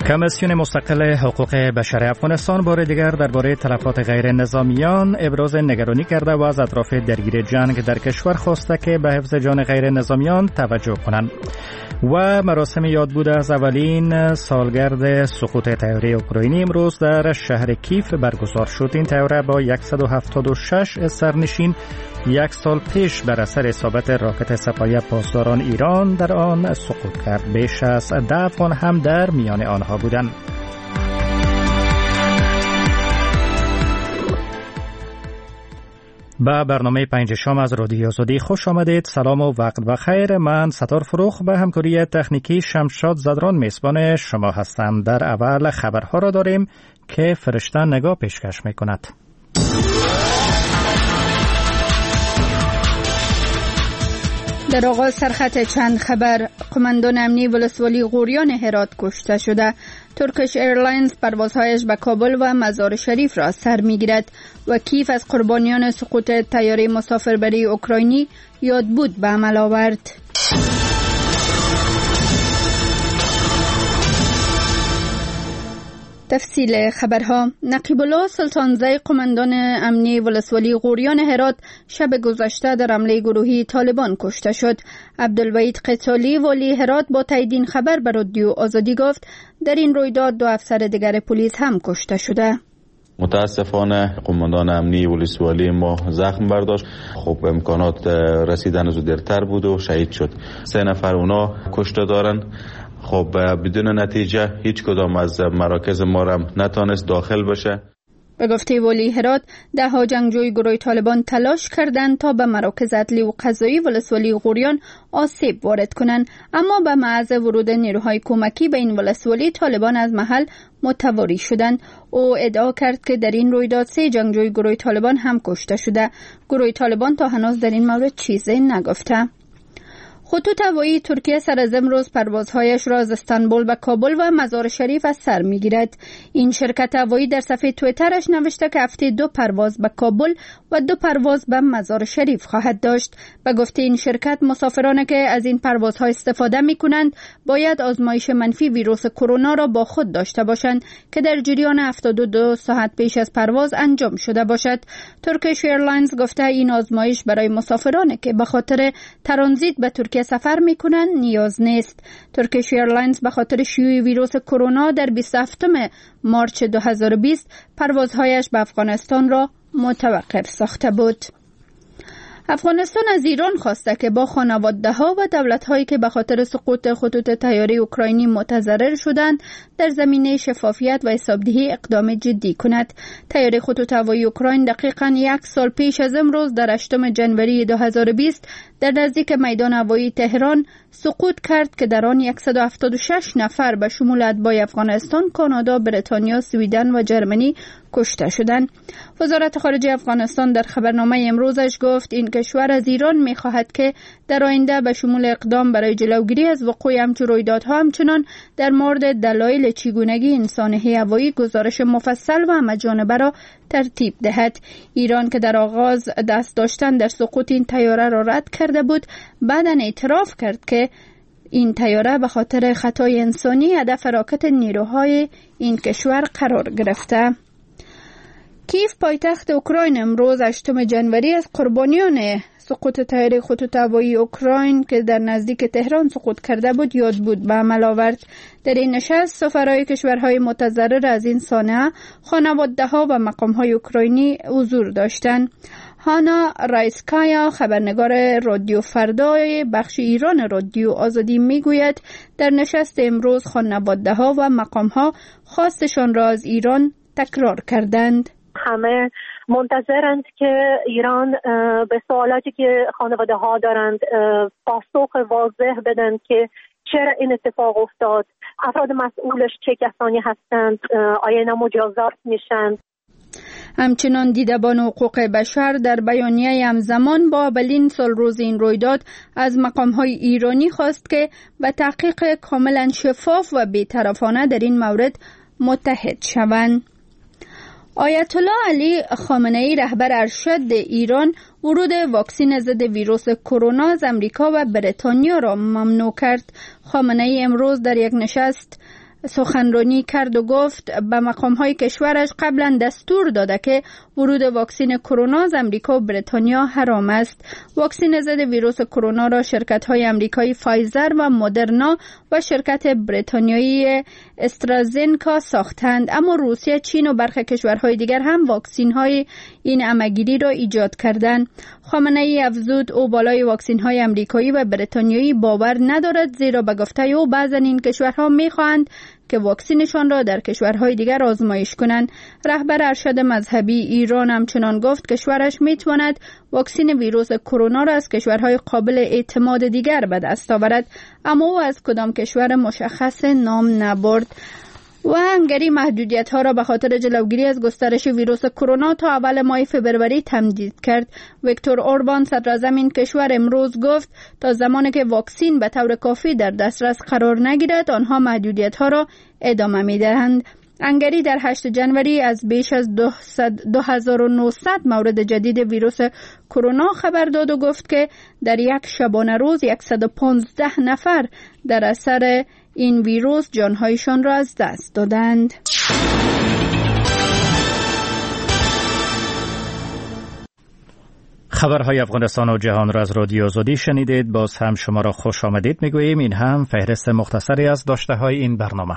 کمیسیون مستقل حقوق بشر افغانستان بار دیگر درباره تلفات غیر نظامیان ابراز نگرانی کرده و از اطراف درگیر جنگ در کشور خواسته که به حفظ جان غیر نظامیان توجه کنند. و مراسم یادبود از اولین سالگرد سقوط طیاره اوکراینی امروز در شهر کیف برگزار شد. این طیاره با 176 سرنشین یک سال پیش بر اثر اصابت راکت سپاهی پاسداران ایران در آن سقوط کرد. بیش از 10 افغان هم در میان آنها بودند. به برنامه 5 شام از رادیو آزادی خوش آمدید. سلام و وقت بخیر. من ستار فروخ به همکاری تکنیکی شمشاد زدران میزبان شما هستم. در اول خبرها را داریم که فرشته نگاه پیشکش میکند. در آغاز سرخط چند خبر: قماندان امنی ولسوالی غوریان هرات کشته شده. ترکیش ایرلاینز پروازهایش به کابل و مزار شریف را سر میگیرد و کیف از قربانیان سقوط طیاره مسافربری اوکراینی یادبود به عمل آورد. تفصیل خبرها: نقیب الله سلطانزی قماندان امنی ولسوالی غوریان هرات شب گذشته در حمله گروهی طالبان کشته شد. عبدالوحید قتالی والی هرات با تایید این خبر به رادیو آزادی گفت در این رویداد 2 افسر دیگر پلیس هم کشته شده. متاسفانه قماندان امنی ولسوالی ما زخم برداشت. خب امکانات رسیدن از دیرتر بود و شهید شد. 3 نفر اونا کشته دارن. خب بدون نتیجه هیچ کدام از مراکز ما را نتانست داخل بشه. به گفته والی هرات 10 جنگجوی گروه طالبان تلاش کردند تا به مراکز عدلی و قضایی ولسوالی غوریان آسیب وارد کنند، اما به محض ورود نیروهای کمکی به این ولسوالی طالبان از محل متواری شدند. او ادعا کرد که در این رویداد 3 جنگجوی گروه طالبان هم کشته شده. گروه طالبان تا هنوز در این مورد چیزی نگفته. خطوط هوایی ترکیه سر از امروز پروازهایش را از استانبول به کابل و مزار شریف از سر میگیرد. این شرکت هوایی در صفحه توییترش نوشته که هفته 2 پرواز به کابل و 2 پرواز به مزار شریف خواهد داشت. به گفته این شرکت مسافرانی که از این پروازها استفاده می کنند باید آزمایش منفی ویروس کرونا را با خود داشته باشند که در جریان 72 ساعت پیش از پرواز انجام شده باشد. ترکیش ایرلاینز گفته این آزمایش برای مسافرانی که به خاطر ترانزیت به ترکیه سفر میکنن نیاز نیست. ترکیش ایرلاینز به خاطر شیوع ویروس کرونا در 27 مارچ 2020 پروازهایش به افغانستان را متوقف ساخته بود. افغانستان از ایران خواسته که با خانواده‌ها و دولت‌هایی که به خاطر سقوط خطوط طیاره اوکراینی متضرر شدند در زمینه شفافیت و حسابدهی اقدام جدی کند. طیاره خطوط هوایی اوکراین دقیقاً 1 سال پیش از امروز در 8 جنوری 2020 در نزدیک میدان هوایی تهران سقوط کرد که در آن 176 نفر به شمول اتباع افغانستان، کانادا، بریتانیا، سویدن و جرمنی کشته شدند. وزارت خارجه افغانستان در خبرنامه امروزش گفت این کشور از ایران می‌خواهد که در آینده به شمول اقدام برای جلوگیری از وقوع همچون رویدادها همچنان در مورد دلایل چگونگی این سانحه هوایی گزارش مفصل و همه‌جانبه را ترتیب دهد. ایران که در آغاز دست داشتن در سقوط این طیاره را رد کرده بود، بعداً اعتراف کرد که این طیاره به خاطر خطای انسانی هدف راکت نیروهای این کشور قرار گرفته. کیف پایتخت اوکراین امروز 8 جنوری از قربانیان سقوط طیاره خطوط هوایی اوکراین که در نزدیک تهران سقوط کرده بود یادبود به عمل آورد. در این نشست سفرای کشورهای متضرر از این صحنه، خانواده‌ها و مقام‌های اوکراینی حضور داشتند. هانا رایسکایا خبرنگار رادیو فردای بخش ایران رادیو آزادی میگوید در نشست امروز خانواده‌ها و مقام‌ها خواستشان را از ایران تکرار کردند. همه منتظرند که ایران به سوالاتی که خانواده ها دارند پاسخ واضح بدن که چرا این اتفاق افتاد، افراد مسئولش چه کسانی هستند، آیا اینا مجازات میشن. همچنان دیدبان حقوق بشر در بیانیه همزمان با اولین سالروز این رویداد از مقام‌های ایرانی خواست که به تحقیق کاملا شفاف و بی‌طرفانه در این مورد متحد شوند. آیت الله علی خامنه‌ای رهبر ارشد ایران ورود واکسن ضد ویروس کرونا از امریکا و بریتانیا را ممنوع کرد. خامنه‌ای امروز در یک نشست سخنرانی کرد و گفت به مقام‌های کشورش قبلا دستور داده که ورود واکسن کرونا از امریکا و بریتانیا حرام است. واکسن ضد ویروس کرونا را شرکت‌های امریکایی فایزر و مدرنا و شرکت بریتانیایی استرازنکا ساختند، اما روسیه، چین و برخی کشورهای دیگر هم واکسن‌های این عمه‌گیری را ایجاد کردند. خامنه‌ای افزود او بالای واکسن‌های امریکایی و بریتانیایی باور ندارد، زیرا به گفته او بعضا این کشورها می‌خواهند که واکسنشان را در کشورهای دیگر آزمایش کنند. رهبر ارشد مذهبی ایران همچنان گفت کشورش میتواند واکسن ویروس کرونا را از کشورهای قابل اعتماد دیگر به دست آورد، اما او از کدام کشور مشخص نام نبرد. و هنگری محدودیت‌ها را به خاطر جلوگیری از گسترش ویروس کرونا تا اول ماه فوریه تمدید کرد. ویکتور اوربان صدراعظم این کشور امروز گفت تا زمانی که واکسن به طور کافی در دسترس قرار نگیرد آنها محدودیت‌ها را ادامه می‌دهند. هنگری در 8 جنوری از بیش از 2900 مورد جدید ویروس کرونا خبر داد و گفت که در یک شبانه روز 115 نفر در اثر این ویروس جانهایشان را از دست دادند. خبرهای افغانستان و جهان را از رادیو آزادی شنیدید. باز هم شما را خوش آمدید میگوییم. این هم فهرست مختصری از داشته‌های این برنامه.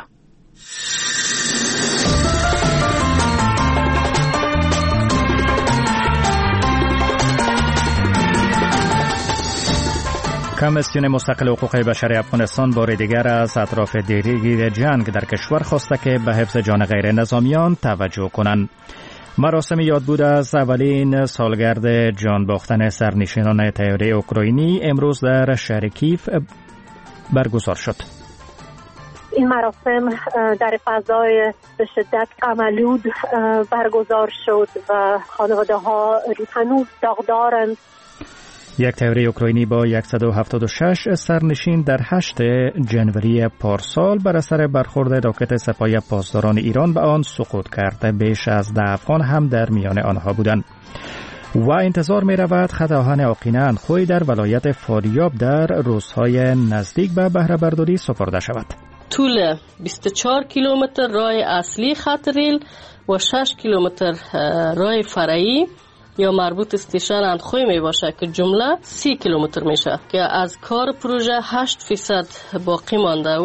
کمیسیون مستقل حقوق بشر افغانستان بار دیگر از اطراف درگیر جنگ در کشور خواسته که به حفظ جان غیر نظامیان توجه کنند. مراسم یادبود از اولین سالگرد جان باختن سرنشینان طیاره اوکراینی امروز در شهر کیف برگزار شد. این مراسم در فضای به شدت غم‌آلود برگزار شد و خانواده ها هنوز داغدارند. یک طیاره اوکراینی با 176 سرنشین در 8 جنوری پارسال بر اثر برخورد راکت سپاه پاسداران ایران به آن سقوط کرد. بیش از 10 افغان هم در میان آنها بودند. و انتظار می رود خط آهن آقینه اندخوی در ولایت فاریاب در روزهای نزدیک به بهره برداری سپرده شود. طول 24 کیلومتر راه اصلی خط ریل و 6 کیلومتر راه فرعی یا مربوط استیشن اندخوی می باشه که جمله 30 کیلومتر میشه که از کار پروژه 8% باقی مانده.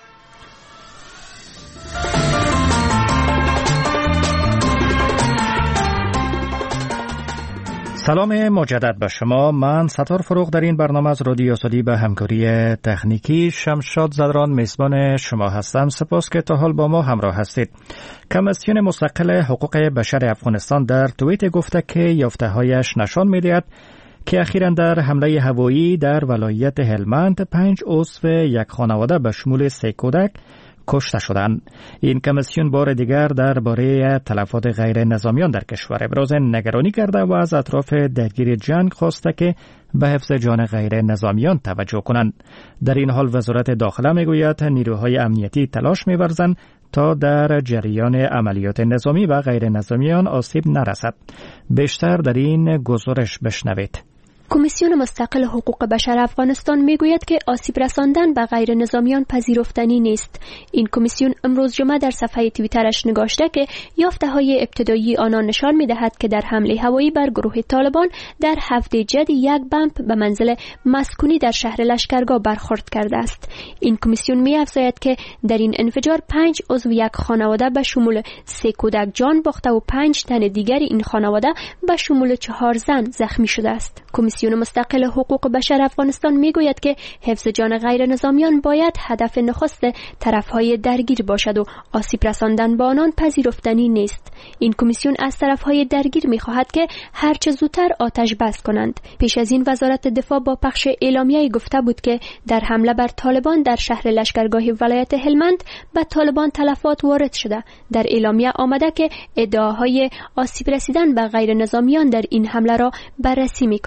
سلام مجدد به شما. من ستار فروغ در این برنامه از رادیو آزادی به همکاری تکنیکی شمشاد زدران میزبان شما هستم. سپاس که تا حال با ما همراه هستید. کمیسیون مستقل حقوق بشر افغانستان در توییت گفته که یافته‌هایش نشان می‌دهد که اخیراً در حمله هوایی در ولایت هلمند 5 عضو یک خانواده به شمول 3 کودک کشته شدند. این کمیسیون بار دیگر درباره تلفات غیر نظامیان در کشور ابراز نگرانی کرده و از اطراف درگیر جنگ خواسته که به حفظ جان غیر نظامیان توجه کنند. در این حال وزارت داخله میگوید نیروهای امنیتی تلاش می‌ورزند تا در جریان عملیات نظامی و غیر نظامیان آسیب نرسد. بیشتر در این گزارش بشنوید. کمیسیون مستقل حقوق بشر افغانستان میگوید که آسیب رساندن به غیر نظامیان پذیرفتنی نیست. این کمیسیون امروز جمعه در صفحه توییترش نگاشته که یافته‌های ابتدایی آنان نشان می‌دهد که در حمله هوایی بر گروه طالبان در هفته جدی یک بمب به منزل مسکونی در شهر لشکرگاه برخورد کرده است. این کمیسیون می‌افزاید که در این انفجار 5 عضو یک خانواده به شمول 3 کودک جان باخته و 5 تن دیگر این خانواده به شمول 4 زن زخمی شده است. کمیسیون مستقل حقوق بشر افغانستان میگوید که حفظ جان غیر نظامیان باید هدف نخست طرفهای درگیر باشد و آسیب رساندن به آنان پذیرفتنی نیست. این کمیسیون از طرفهای درگیر میخواهد که هرچه زودتر آتش بس کنند. پیش از این وزارت دفاع با پخش اعلامیه‌ای گفته بود که در حمله بر طالبان در شهر لشکرگاه ولایت هلمند به طالبان تلفات وارد شده. در اعلامیه آمده که ادعاهای آسیب رسیدن به غیر نظامیان در این حمله را بررسی میکنند.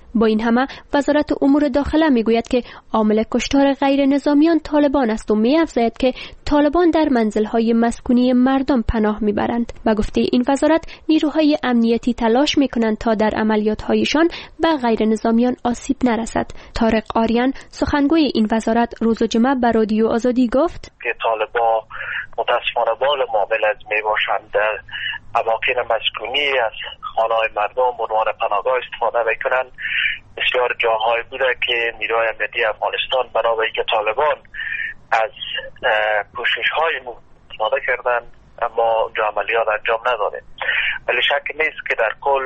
با این همه وزارت امور داخله میگوید که عامل کشتار غیر نظامیان طالبان است و می‌افزاید که طالبان در منزل‌های مسکونی مردم پناه میبرند. و گفته این وزارت نیروهای امنیتی تلاش میکنند تا در عملیات‌هایشان به غیر نظامیان آسیب نرسد. طارق آریان سخنگوی این وزارت روز جمعه به رادیو آزادی گفت که طالبان متاسفانه بال معامل از میباشند در اماکن مسکونی از خانه‌های مردم به عنوان پناهگاه استفاده میکنند. بسیار جاهای بوده که نیروهای امنیتی افغانستان برای اینکه طالبان از کوشش‌های استفاده کردند اما اونجا عملیات انجام نداده. ولی شک نیست که در کل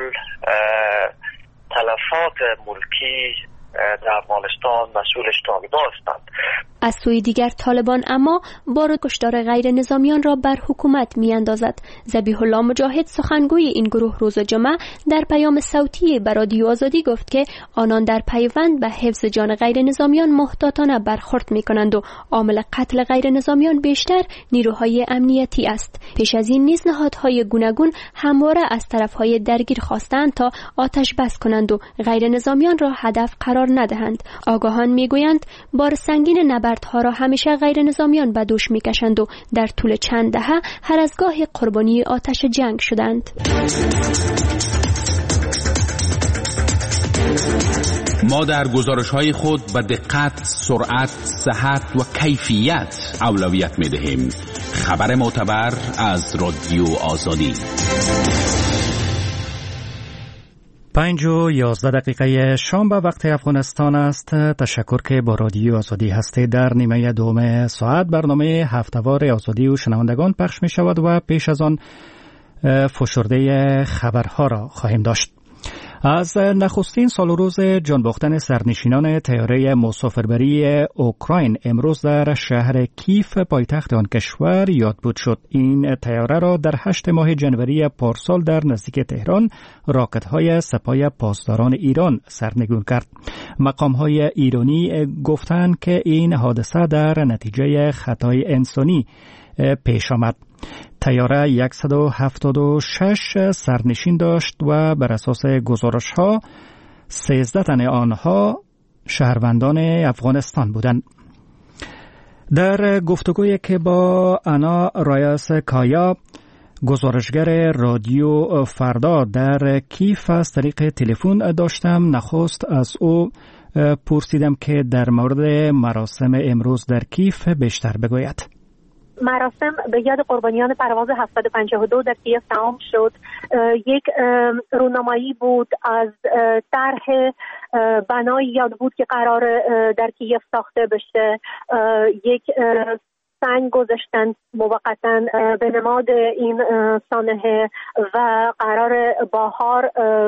تلفات ملکی در افغانستان مسئولش طالبان هستند. از سوی دیگر طالبان اما بار کشتار غیر نظامیان را بر حکومت می اندازد. ذبیح الله مجاهد سخنگوی این گروه روز جمعه در پیام صوتی به رادیو آزادی گفت که آنان در پیوند به حفظ جان غیر نظامیان محتاطانه برخورد می کنند و عامل قتل غیر نظامیان بیشتر نیروهای امنیتی است. پیش از این نیز نهادهای گوناگون همواره از طرفهای درگیر خواستند تا آتش بس کنند و غیر نظامیان را هدف قرار ندهند. آگاهان می گویند بار سنگین نبردها را همیشه غیر نظامیان به دوش میکشند و در طول چند دهه هر از گاهی قربانی آتش جنگ شدند. ما در گزارش‌های خود به دقت، سرعت، صحت و کیفیت اولویت می‌دهیم. خبر معتبر از رادیو آزادی. 5:11 شام به وقت افغانستان است. تشکر که با رادیو آزادی هستید. در نیمه دوم ساعت برنامه هفته‌وار آزادی و شنوندگان پخش می شود و پیش از آن فشرده خبرها را خواهیم داشت. از نخستین سال و روز جان باختن سرنشینان طیاره مسافربری اوکراین امروز در شهر کیف پایتخت آن کشور یادبود شد. این طیاره را در 8 ماه جنوری پارسال در نزدیک تهران راکت‌های سپاه پاسداران ایران سرنگون کرد. مقام‌های ایرانی گفتند که این حادثه در نتیجه خطای انسانی پیش آمد. طیاره 176 سرنشین داشت و بر اساس گزارش‌ها 13 تن آنها شهروندان افغانستان بودند. در گفتگویی که با انا رایس کایا گزارشگر رادیو فردا در کیف از طریق تلفن داشتم، نخست از او پرسیدم که در مورد مراسم امروز در کیف بیشتر بگوید. مراسم به یاد قربانیان پرواز 752 در کیف تمام شد. یک رونمایی بود از طرح بنای یاد بود که قرار در کیف ساخته بشه. یک سنگ گذاشتن موقتا به نماد این سانحه و قرار بهار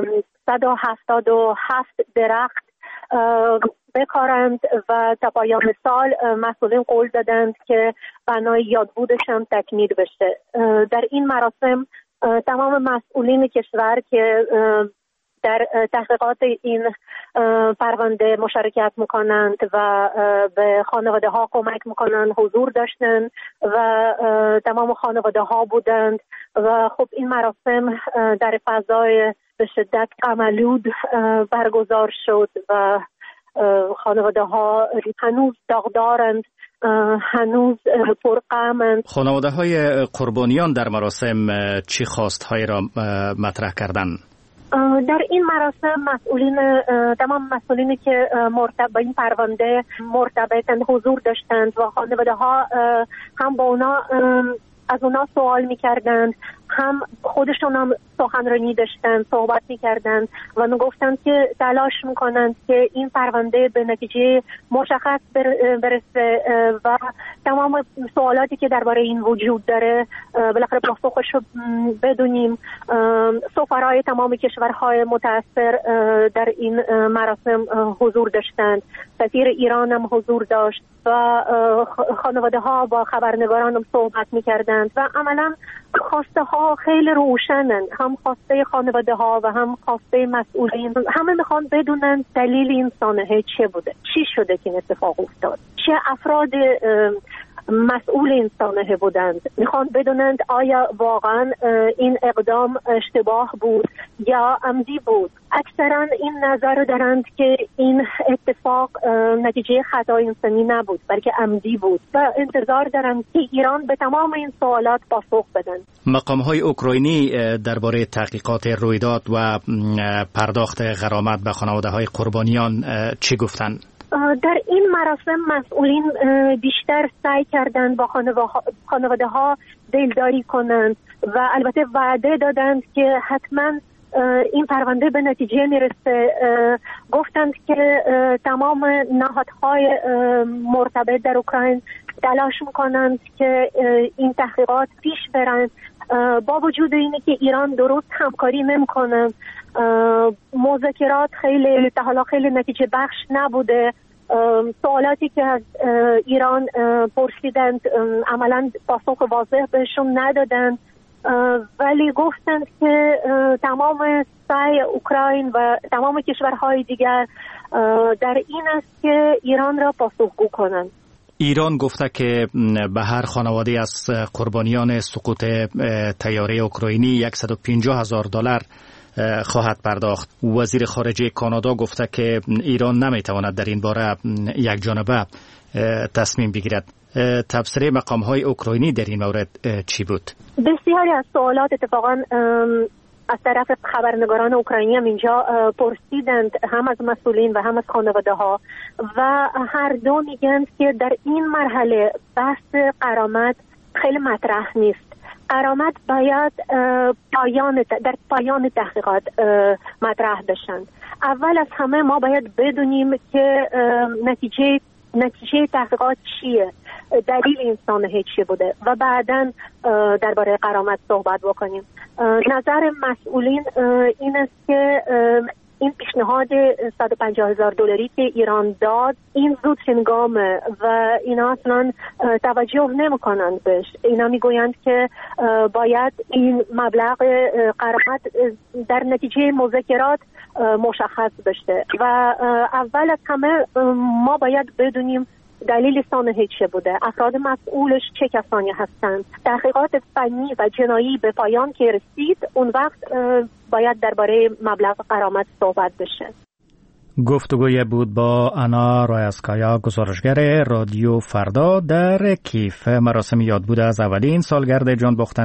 177 درخت بکارند و تا پایان سال مسئولین قول دادند که بنای یادبودشان تکمیل بشه. در این مراسم تمام مسئولین کشور که در تحقیقات این پرونده مشارکت میکنند و به خانواده ها کمک میکنند حضور داشتند و تمام خانواده ها بودند و خب این مراسم در فضای به شدت غم‌آلود برگزار شد و خانواده ها هنوز داغدارند، هنوز پرغمند. خانواده های قربانیان در مراسم چی خواست‌هایی را مطرح کردند؟ در این مراسم تمام مسئولینی که به این پرونده مرتبطند حضور داشتند و خانواده ها هم با اونا از اونا سوال میکردند، هم خودشون هم سخنرانی داشتن، صحبت میکردن و میگفتن که تلاش میکنند که این پرونده به نتیجه مشخص برسه و تمام سوالاتی که درباره این وجود داره بالاخره پاسخش رو بدونیم. سفرای تمام کشورهای متأثر در این مراسم حضور داشتند، سفیر ایران هم حضور داشت و خانواده ها با خبرنگاران هم صحبت میکردند و عملا خواسته ها خیلی روشنن، هم خواسته خانواده ها و هم خواسته مسئولین. همه میخوان بدونن دلیل این سانحه چه بوده، چی شده که این اتفاق افتاد، چه افراد مسئول این سانحه بودند. میخوان بدونند آیا واقعا این اقدام اشتباه بود یا عمدی بود. اکثرا این نظر دارند که این اتفاق نتیجه خطای انسانی نبود بلکه عمدی بود و انتظار دارند که ایران به تمام این سوالات پاسخ بدن. مقام‌های اوکراینی درباره تحقیقات رویداد و پرداخت غرامت به خانواده‌های قربانیان چی گفتند؟ در این مراسم مسئولین بیشتر سعی کردند با خانواده ها دلداری کنند و البته وعده دادند که حتما این پرونده به نتیجه میرسه. گفتند که تمام نهادهای مرتبط در اوکراین تلاش میکنند که این تحقیقات پیش برند. با وجود اینه که ایران درست همکاری نمیکنه، مذاکرات تا حالا خیلی نتیجه بخش نبوده. سوالاتی که از ایران پرسیدند عملا پاسخ واضح بهشون ندادند، ولی گفتند که تمام سعی اوکراین و تمام کشورهای دیگر در این است که ایران را پاسخگو کنند. ایران گفته که به هر خانواده از قربانیان سقوط طیاره اوکراینی $150,000 خواهد پرداخت. وزیر خارجه کانادا گفته که ایران نمیتواند در این باره یک جانبه تصمیم بگیرد. تفسیر مقام‌های اوکراینی در این مورد چی بود؟ بسیاری از سوالات اتفاقاً از طرف خبرنگاران اوکراینی هم اینجا پرسیدند، هم از مسئولین و هم از خانواده ها، و هر دو میگن که در این مرحله بحث غرامت خیلی مطرح نیست. غرامت باید در پایان تحقیقات مطرح بشن. اول از همه ما باید بدونیم که نتیجه تحقیقات چیه، دلیل این سانحه چی بوده و بعداً درباره غرامت صحبت بکنیم. نظر مسئولین این است که این پیشنهاد $150,000 که ایران داد این زود هنگامه و اینا اصلا توجه نمی‌کنند بهش. اینا میگویند که باید این مبلغ غرامت در نتیجه مذاکرات مشخص بشه و اول از همه ما باید بدونیم دلیل سانحه چه بوده، افراد مسئولش چه کسانی هستند. تحقیقات فنی و جنایی به پایان که رسید اون وقت باید درباره مبلغ غرامت صحبت بشه. گفتگوی بود با انا رایسکایا، گزارشگر رادیو فردا در کیف. مراسم یادبود از اولین سالگرد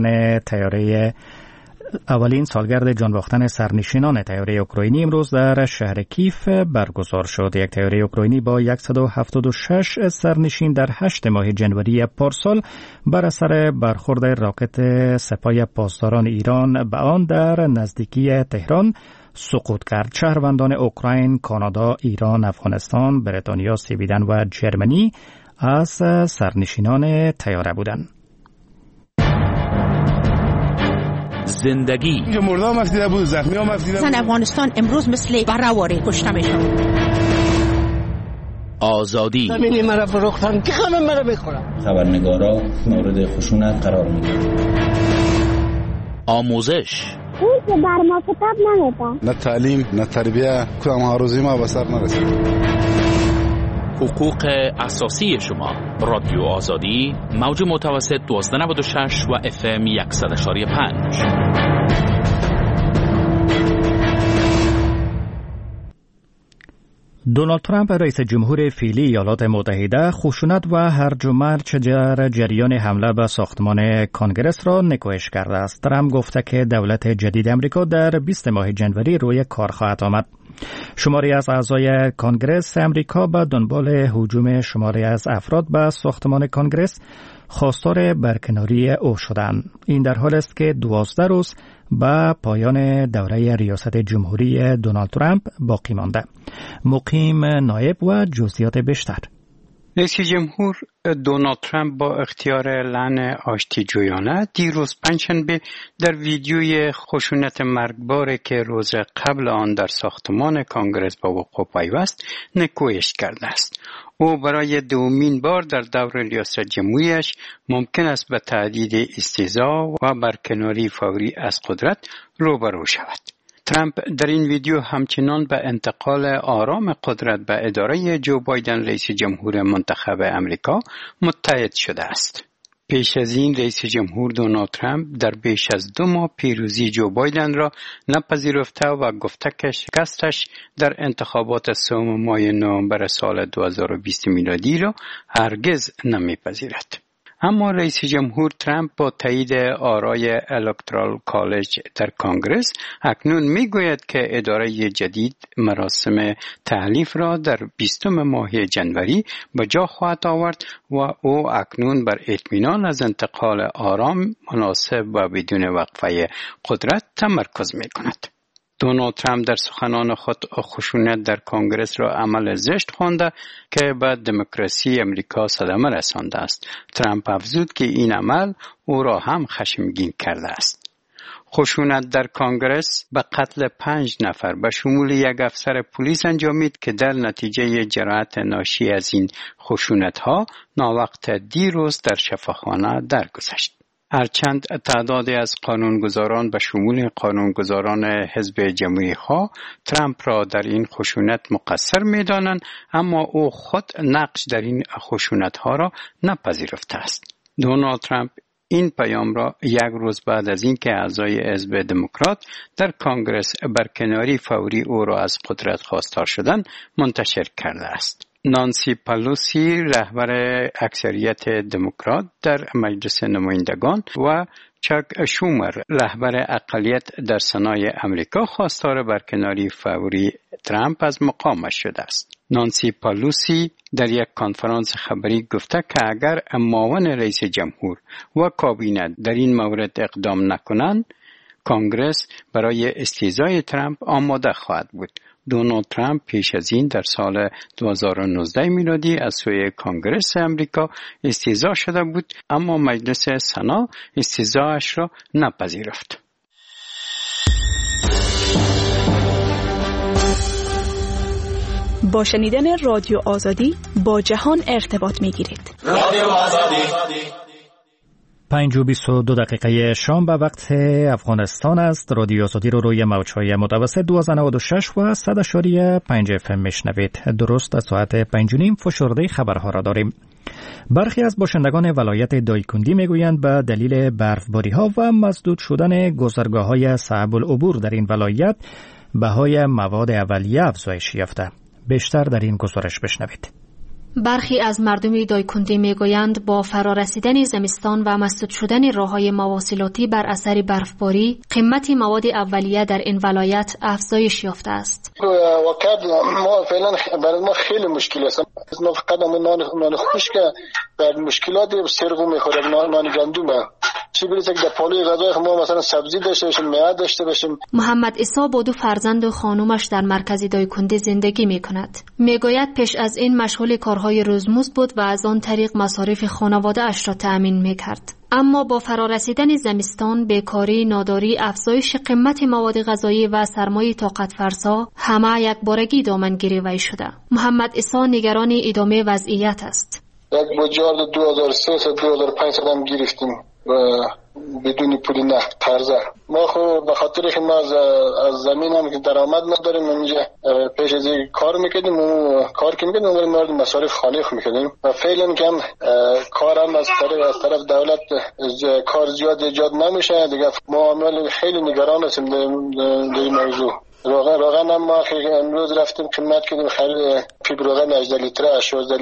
جان باختن سرنشینان طیاره اوکراینی امروز در شهر کیف برگزار شد. یک طیاره اوکراینی با 176 سرنشین در 8 ماه جنوری پارسال بر اثر برخورد راکت سپاه پاسداران ایران به آن در نزدیکی تهران سقوط کرد. شهروندان اوکراین، کانادا، ایران، افغانستان، بریتانیا، سویدن و جرمنی از سرنشینان طیاره بودند. زندگی اینجا مردم مفدیده بود، زخمی ها مفدیده بود. افغانستان امروز مثل برهواره کشته میشن. آزادی زمینی مرا فروختن که همه مرا بخورن. خبرنگارا مورد خشونت قرار میگیرن. آموزش اون که بر ما کتاب نمیدن. نه تعلیم نه تربیه، کدام آرزوی ما به سر نرسید. حقوق اساسی شما. رادیو آزادی، موج متوسط 1296 و FM 100.5. دونالد ترامپ رئیس جمهور فعلی ایالات متحده خشونت و هرج و مرج در جریان حمله به ساختمان کنگرس را نکوهش کرده است. ترامپ گفته که دولت جدید امریکا در 20 ماه جنوری روی کار خواهد آمد. شماری از اعضای کنگرس امریکا به دنبال هجوم شماری از افراد به ساختمان کنگرس خواستار برکناری او شدند. این در حال است که 12 روز به پایان دوره ریاست جمهوری دونالد ترامپ باقی مانده. مقیم نایب و جزئیات بیشتر. رئیس جمهور دونالد ترامپ با اختیار لعن آشتیجویانه دیروز پنجشنبه در ویدیوی خشونت مرگباری که روز قبل آن در ساختمان کنگره با وقوع پیوست نکوهش کرده است. او برای دومین بار در دور ریاست جمهوریش ممکن است به تهدید استیضاح و برکناری فوری از قدرت روبرو شود. ترامپ در این ویدیو همچنان به انتقال آرام قدرت به اداره جو بایدن رئیس جمهور منتخب امریکا متحد شده است. پیش از این رئیس جمهور دونالد ترامپ در بیش از 2 ماه پیروزی جو بایدن را نپذیرفته و گفته که شکستش در انتخابات 3 ماه نوامبر سال 2020 میلادی را هرگز نمیپذیرد. اما رئیس جمهور ترامپ با تایید آرای الکترال کالج در کنگره اکنون میگوید که اداره جدید مراسم تحلیف را در 20 ماه جنوری به جا خواهد آورد و او اکنون بر اطمینان از انتقال آرام، مناسب و بدون وقفه قدرت تمرکز میکند. دونالد ترامپ در سخنان خود خشونت در کنگره را عمل زشت خوانده که به دموکراسی امریکا صدمه رسانده است. ترامپ افزود که این عمل او را هم خشمگین کرده است. خشونت در کنگره به قتل 5 نفر به شمول یک افسر پلیس انجامید که در نتیجه جراحت ناشی از این خشونت‌ها ناوقت دیروز در شفاخانه درگذشت. هرچند تعدادی از قانونگذاران به شمول قانونگذاران حزب جمهوری‌خواه ترامپ را در این خشونت مقصر می‌دانند، اما او خود نقش در این خشونت‌ها را نپذیرفته است. دونالد ترامپ این پیام را یک روز بعد از اینکه اعضای حزب دموکرات در کنگره برکناری فوری او را از قدرت خواستار شدند منتشر کرده است. نانسی پلوسی رهبر اکثریت دموکرات در مجلس نمایندگان و چاک شومر رهبر اقلیت در سنای امریکا خواستار برکناری فوری ترامپ از مقامش شده است. نانسی پلوسی در یک کنفرانس خبری گفته که اگر معاون رئیس جمهور و کابینه در این مورد اقدام نکنند، کنگره برای استیضای ترامپ آماده خواهد بود. دونالد ترامپ پیش از این در سال 2019 میلادی از سوی کنگره امریکا استیضا شده بود، اما مجلس سنا استیضاش را نپذیرفت. با شنیدن رادیو آزادی با جهان ارتباط میگیرید. رادیو آزادی 5:22 شام به وقت افغانستان است. رادیو آزادی رو روی موج‌های متوسط 1296 و 100.5 FM میشنوید. درست از ساعت 5:30 فشرده خبرها را داریم. برخی از باشندگان ولایت دایکندی میگویند به دلیل برفباری‌ها و مسدود شدن گذرگاه‌های صعب العبور در این ولایت بهای مواد اولیه افزایش یافته. بیشتر در این گزارش بشنوید. برخی از مردم دایکندی میگویند با فرارسیدن زمستان و مسدود شدن راه‌های مواصلاتی بر اثر برفباری، قیمت مواد اولیه در این ولایت افزایش یافته است. واقعا ما فعلا برای ما خیلی مشکل است. ما فقط نان خشک در مشکلات سرغو میخوریم، نان گندم. چی برسه که در پالوی غذای ما مثلا سبزی داشته باشیم، میوه داشته باشیم. محمد عیسی با 2 فرزند و خانومش در مرکز دایکندی زندگی میکند. میگوید پیش از این مشغول کارهای روزمز بود و از آن طریق مصارف خانواده اش را تأمین میکرد. اما با فرارسیدن زمستان، بیکاری، ناداری، افزایش قیمت مواد غذایی و سرمایه طاقت فرسا همه یک بارگی دامنگیری وی شده. محمد عیسی نگران ادامه وضعیت است. یک بجار 2300-2500 هم گرفتیم و بدون پول نقد قرضه. ما خب به خاطر که ما از زمین هم که درآمد نداریم، اینجا پیش از این کار میکردیم و کار که میکردیم ولی مورد مصارف خانه میکردیم و فعلا که هم کار هم از طرف دولت کار زیاد ایجاد نمیشه دیگه. معامل خیلی نگران هستیم در این موضوع. روغن هم ما امروز رفتیم قیمت کردیم خرید پیپ روغن 18 لیتره 16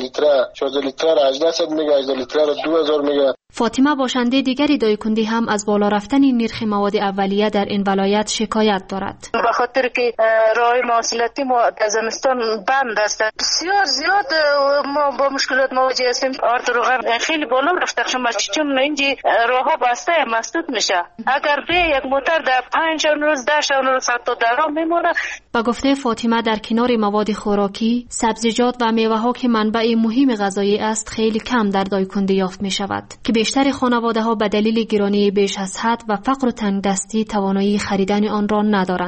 لیتره 1800 میگه، 18 لیتره رو 2000 میگه. فاطمه باشنده دیگری دایکندی هم از بالا رفتن نرخ مواد اولیه در این ولایت شکایت دارد. به خاطر که راه مواصلاتی ما در زمستان بند است، بسیار زیاد ما با مشکلات مواجه هستیم. آرد روغن خیلی بالا رفته، چون اینجا راهها بسته مسدود میشه. اگر به یک موتر در 5 روز 10 روز تا درام میمونه. با گفته فاطمه در کنار مواد خوراکی، سبزیجات و میوه‌ها که منبع مهم غذایی است خیلی کم در دایکندی یافت می شود که بیشتر خانواده‌ها به دلیل گرانی بیش از حد و فقر و تنگدستی توانایی خریدن آن را ندارند.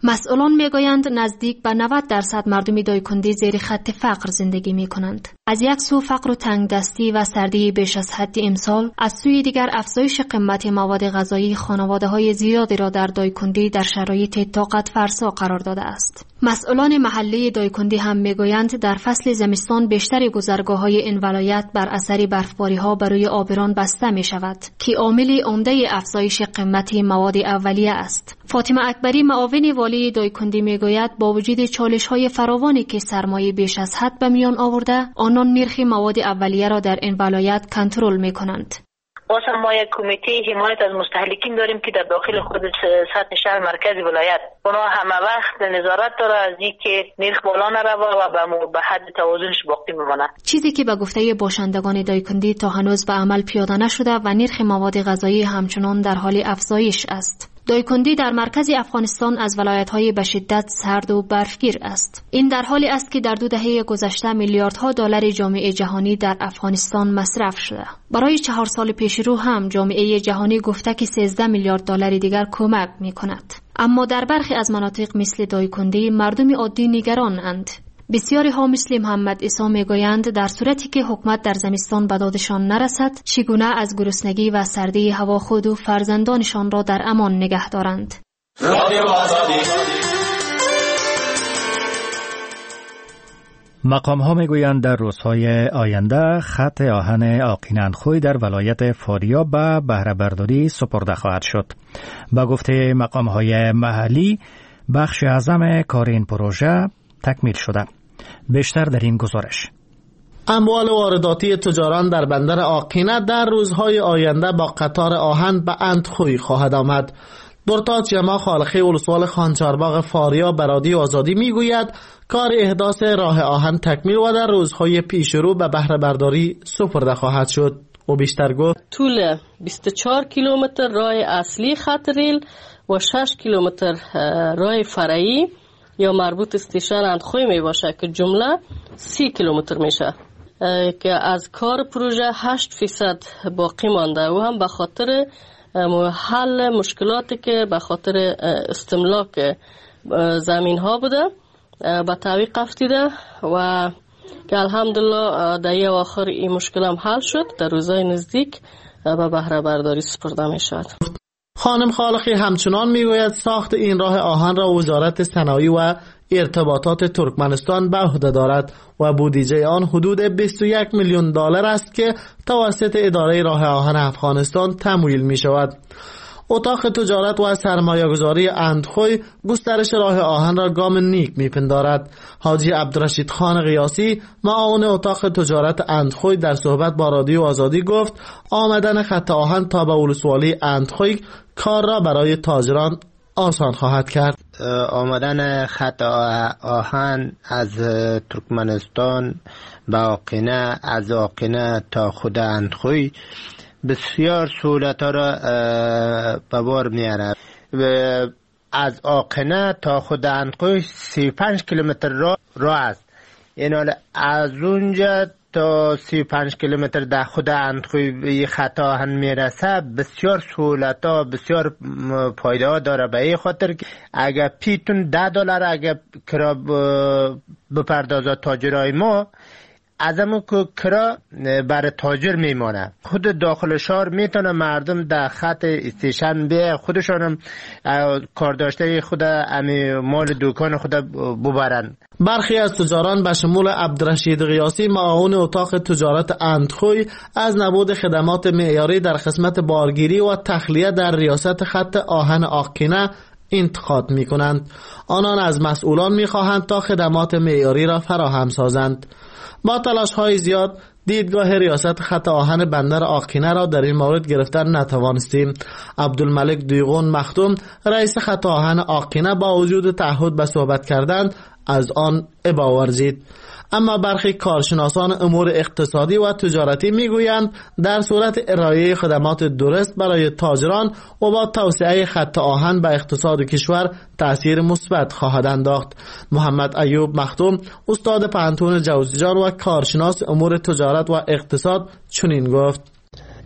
مسئولان میگویند نزدیک به 90% مردم دایکندی زیر خط فقر زندگی می کنند. از یک سو فقر و تنگدستی و سردی بیش از حد امسال، از سوی دیگر افزایش قیمت مواد غذایی خانواده‌های زیادی را در دایکندی در شرایط طاقت فرسا قرار داده است. مسئولان محلی دایکندی هم میگویند در فصل زمستان بیشتر گذرگاه‌های این ولایت بر اثر برفباری‌ها بروی آبران بسته می شود که عامل عمده افزایش قیمت مواد اولیه است. فاطمه اکبری معاون والی دایکندی میگوید با وجود چالش‌های فراوانی که سرمایه بیش از حد به میان آورده، آنان نرخ مواد اولیه را در این ولایت کنترل می‌کنند. واسه ما یک کمیته حمایت از مستهلکین داریم که در داخل خود سطح شهر مرکز ولایت اونا همه وقت نظارت داره از اینکه نرخ بالا نروه و به حد توازنش باقی بمانه. چیزی که به گفته باشندگان دایکندی تا هنوز به عمل پیاده نشده و نرخ مواد غذایی همچنان در حال افزایش است. دایکندی در مرکز افغانستان از ولایت‌های به شدت سرد و برفگیر است. این در حالی است که در 2 دهه گذشته میلیاردها دلار جامعه جهانی در افغانستان مصرف شده. برای 4 سال پیش رو هم جامعه جهانی گفته که 13 میلیارد دلار دیگر کمک می‌کند. اما در برخی از مناطق مثل دایکندی مردم عادی نگران اند. بسیاری ها مثل محمد عیسی میگویند در صورتی که حکومت در زمستان به دادشان نرسد، چگونه از گرسنگی و سردی هوا خود و فرزندانشان را در امان نگه دارند. مقام ها میگویند در روزهای آینده خط آهن آقینندخوی در ولایت فاریاب به بهره برداری سپرده خواهد شد. با گفته مقام های محلی، بخش اعظم کار این پروژه تکمیل شده. بیشتر در این گزارش. اموال وارداتی تجاران در بندر آقینه در روزهای آینده با قطار آهن به اندخوی خواهد آمد. درتاج جما خالقی ولسوال خانچارباغ فاریاب به رادیو آزادی میگوید کار احداث راه آهن تکمیل و در روزهای پیش رو به بهره برداری سپرده خواهد شد. و بیشتر گفت طول 24 کیلومتر راه اصلی خط ریل و 6 کیلومتر راه فرعی یا مربوط استیشن اندخوی می باشه که جمله 30 کیلومتر میشه که از کار پروژه 8% باقی مانده و هم به خاطر حل مشکلاتی که به خاطر استملاک زمین ها بوده به تعویق افتیده و که الحمدلله در یه آخر این مشکل هم حل شد. در روزهای نزدیک به بهره برداری سپرده می شود. خانم خالقی همچنان میگوید ساخت این راه آهن را وزارت صنایع و ارتباطات ترکمنستان به عهده دارد و بودجه آن حدود 21 میلیون دلار است که توسط اداره راه آهن افغانستان تمویل می شود. اتاق تجارت و سرمایه‌گذاری اندخوی گسترش راه آهن را گام نیک میپندارد. حاجی عبدالرشید خان قیاسی معاون اتاق تجارت اندخوی در صحبت با رادیو آزادی گفت آمدن خط آهن تا به ولسوالی اندخوی کار را برای تاجران آسان خواهد کرد. آمدن خط آهن از ترکمنستان به آقینه، از آقینه تا خود اندخوی بسیار سهولت ها را به بار میاره. از آقینه تا خود اندخوی 35 کیلومتر راه است. این حال از اونجا تا 35 کیلومتر در خود اندخوی به خط آهن میرسه بسیار سهولت ها بسیار فایده ها داره. به این خاطر که اگر پیتون $10 اگر کرا بپردازه تاجرای ما، از همون که کرا برای تاجر میمانه. خود داخل شهر میتونه مردم در خط استیشن به خودشان هم کار داشته خود امی مال دکان خود ببرن. برخی از تجاران به شمول عبدالرشید قیاسی معاون اتاق تجارت اندخوی از نبود خدمات معیاری در قسمت بارگیری و تخلیه در ریاست خط آهن آقینه انتقاد می کنند. آنان از مسئولان می خواهند تا خدمات معیاری را فراهم سازند. با تلاش های زیاد دیدگاه ریاست خط آهن بندر آقینه را در این مورد گرفتن نتوانستیم. عبدالملک دیغون مختوم رئیس خط آهن آقینه با وجود تعهد به صحبت کردن از آن ابا ورزید. اما برخی کارشناسان امور اقتصادی و تجارتی میگویند در صورت ارائه خدمات درست برای تاجران و با توسعه خط آهن به اقتصاد کشور تأثیر مثبت خواهد انداخت. محمد ایوب مختوم استاد پانتون جوزجان و کارشناس امور تجارت و اقتصاد چنین گفت: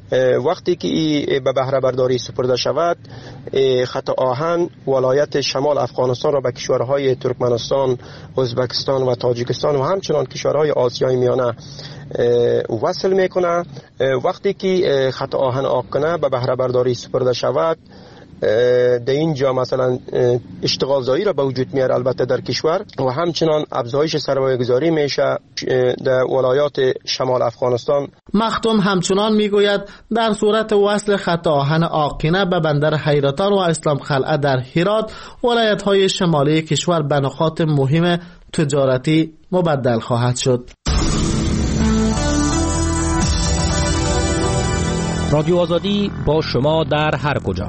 وقتی که به بهره برداری سپرده شود، خط آهن ولایت شمال افغانستان را به کشورهای ترکمنستان، ازبکستان و تاجیکستان و همچنان کشورهای آسیای میانه وصل میکنه. وقتی که خط آهن آکنه به بهره برداری سپرده شود، در اینجا مثلا اشتغال زایی را به وجود میاره البته در کشور و همچنان افزایش سرمایه گذاری میشه در ولایات شمال افغانستان. مختوم همچنان میگوید در صورت وصل خط آهن آقینه به بندر حیرتان و اسلام خلعه در هرات، ولایت های شمالی کشور به نقاط مهم تجارتی مبدل خواهد شد. رادیو آزادی با شما در هر کجا.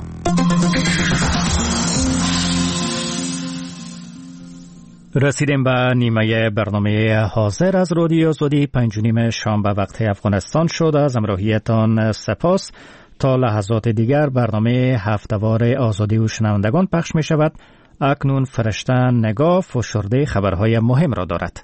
رسیدیم به نیمه برنامه حاضر از رادیو آزادی. 5:30 شام به وقت افغانستان شد. از همراهیتان سپاس. تا لحظات دیگر برنامه هفته‌وار آزادی و شنوندگان پخش می شود. اکنون فرشته نگاه فشرده خبرهای مهم را دارد.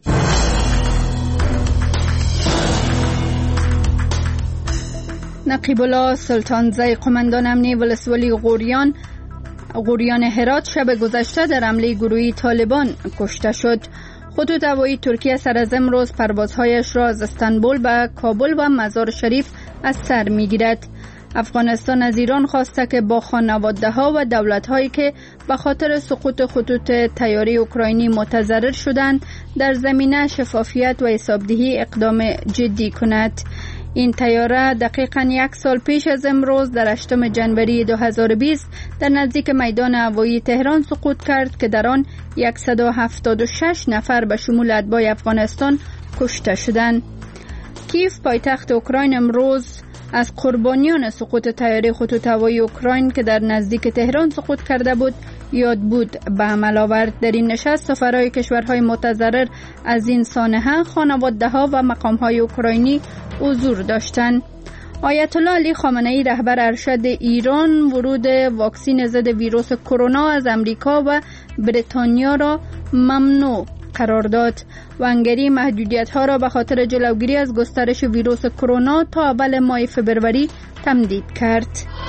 نقیب الله سلطانزی قماندان امنی ولسوالی غوریان هرات شب گذشته در حمله گروهی طالبان کشته شد. خطوط هوایی ترکیه سر از امروز پروازهایش را از استانبول به کابل و مزار شریف از سر می‌گیرد. افغانستان از ایران خواسته که با خانواده‌ها و دولت‌هایی که به خاطر سقوط خطوط طیاره اوکراینی متضرر شدند در زمینه شفافیت و حسابدهی اقدام جدی کند. این طیاره دقیقاً 1 سال پیش از امروز در 8 جنوری 2020 در نزدیک میدان هوایی تهران سقوط کرد که در آن 176 نفر به شمول اتباع افغانستان کشته شدند. کیف پایتخت اوکراین امروز از قربانیان سقوط طیاره خطوط هوایی اوکراین که در نزدیک تهران سقوط کرده بود یاد بود به عمل آورد. در این نشست سفرهای کشورهای متضرر از این سانحه، خانواده‌ها و مقام‌های اوکراینی حضور داشتند. آیت الله علی خامنه‌ای رهبر ارشد ایران ورود واکسن ضد ویروس کرونا از امریکا و بریتانیا را ممنوع قرار داد و هنگری محدودیت‌ها را به خاطر جلوگیری از گسترش ویروس کرونا تا اول ماه فبروری تمدید کرد.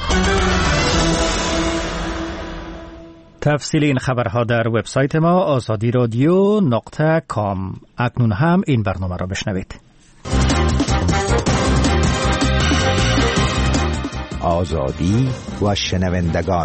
تفصیل این خبرها در وبسایت ما azadi.radio.com. اکنون هم این برنامه را بشنوید. آزادی و شنوندگان.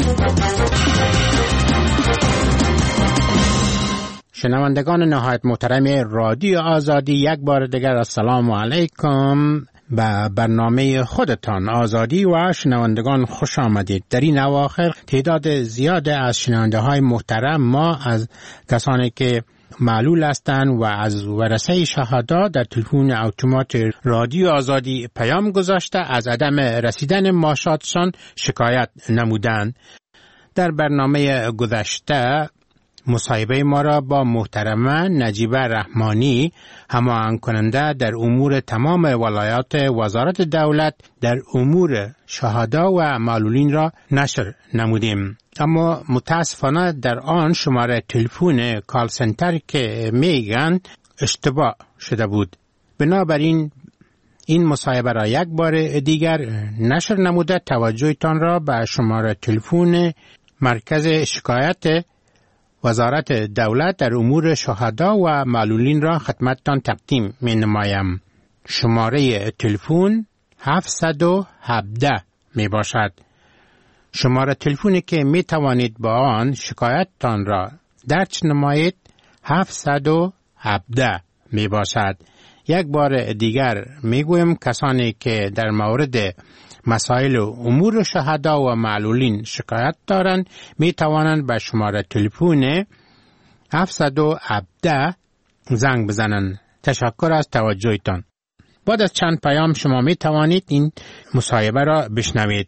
شنوندگان نهایت محترم رادیو آزادی، یک بار دیگر السلام علیکم. به برنامه خودتان آزادی و شنوندگان خوش آمدید. در این اواخر تعداد زیاد از شنونده های محترم ما از کسانی که معلول هستند و از ورثه شهدا در تلفن اتومات رادیو آزادی پیام گذاشته از عدم رسیدن ماشاتشان شکایت نمودند. در برنامه گذشته مصاحبه ما را با محترمه نجیبه رحمانی، هماهنگ کننده در امور تمام ولایات وزارت دولت در امور شهدا و معلولین را نشر نمودیم. اما متاسفانه در آن شماره تلفن کال سنتر که میگن اشتباه شده بود. بنابراین این مصاحبه را یک بار دیگر نشر نموده توجهتان را به شماره تلفن مرکز شکایت وزارت دولت در امور شهدا و معلولین را خدمتتان تقدیم می نمایم. شماره تلفن 717 می باشد. شماره تلفنی که می توانید با آن شکایتتان را درج نمایید 717 می باشد. یک بار دیگر می گویم کسانی که در مورد مسائل و امور شهدا و معلولین شکایت دارند می توانند به شماره تلفن 717 زنگ بزنند. تشکر از توجهتان. بعد از چند پیام شما می توانید این مصاحبه را بشنوید.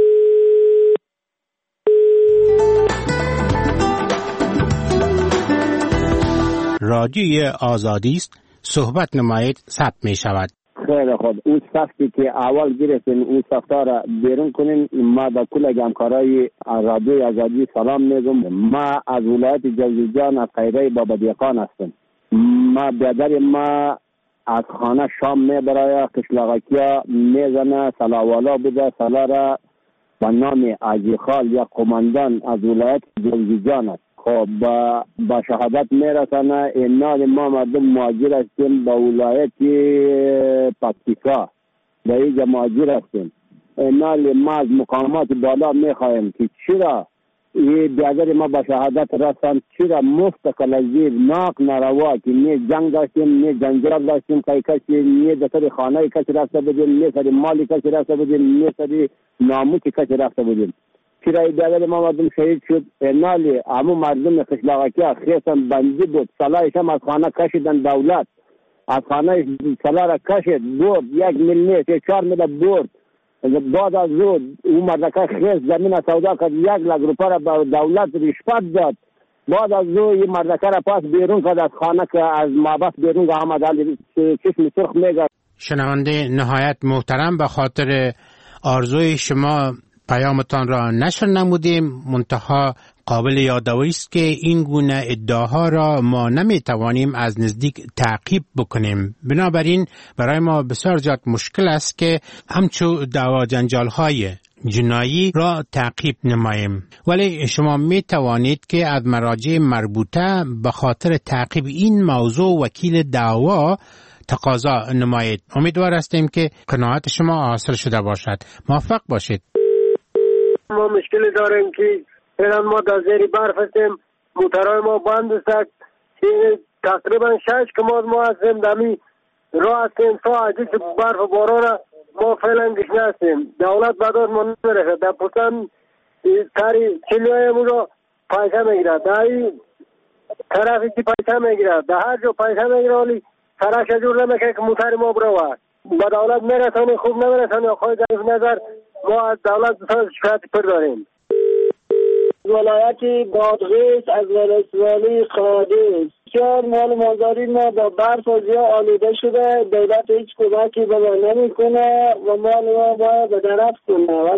رادیوی آزادی است. صحبت نمایید ثبت می شود. خیلی خوب. اون صفتی که اول گرفتین اون صفتا را بیرون کنین. ما با کل همکارای رادیوی آزادی سلام میگم. ما از ولایت جوزجان از قیره بابا دیقان هستم. ما بیادر ما از خانه شام میبره، قشلاقکیا میزنه، سلاوالا بوده، سلاره به نام عجیخال یا قماندان از ولایت جنگیجان است. خب با شهادت میرسانه. اینال ما مردم مهاجر هستیم به ولایت پکتیکا، به اینجا مهاجر هستیم. اینال ما از مقامات بالا میخواهیم که چرا این بیادر ما به شهادت رسان، چرا مفت کلزیر ناق نروا که نه جنگ داشتیم، نه جنجال داشتیم، که کسی نه دسر خانه کسی رفته بودیم، نه سری مالی کسی رفته بودیم، نه سری ناموس کسی رفته بودیم. چرا این بیادر ما مردم شهید شد؟ اینال همون مردم قشلاقکی خیسن بندی بود، صلاحش هم از خانه کشیدن، دولت از خانه صلاح را کشید، برد 1 میلیون 4 میلیون برد. بعد از اون مردکه خیز زمین سودا کرد، 1 لک روپیه را به دولت رشوت داد. بعد از این مردکه را پاس بیرون کرد از خانه که از محبس بیرون که آمد علی چشم سرخ میگه. شنونده نهایت محترم، به خاطر آرزوی شما پیامتان را نشر نمودیم، منتها قابل یادآوری است که این گونه ادعاها را ما نمیتوانیم از نزدیک تعقیب بکنیم. بنابراین برای ما بسیار زیاد مشکل است که همچو دعوا جنجال‌های جنایی را تعقیب نماییم. ولی شما می توانید که از مراجع مربوطه به خاطر تعقیب این موضوع وکیل دعوا تقاضا نمایید. امیدوار هستیم که قناعت شما حاصل شده باشد. موفق باشید. ما مشکل داریم که الان ما در زیر برف هستیم، موترهای ما بند است. تقریبا 6 کماد ما هستیم دمی راه هستیم، تا عجیب برف و باران ما فعلا گشنه هستیم. دولت بداد ما نمیرسه، در پوستان تاری چلیهای مو را پیسه میگیره، در این طرفی که پیسه میگیره، در هر جا پیسه میگیره، ولی سرش جور نمیکنه که موتر ما بروه. با دولت میرسانی، خوب نمیرسانی. خواهی ضعیف نظر ما از دولت بسیار شکایت پر داریم. ولایت بادغیس از ولسوالی قادس 4 مال مازاری ما با برف و زیا آلوده شده، دولت هیچ کمکی به ما نمیکنه و مال ما باید به درفت کنه.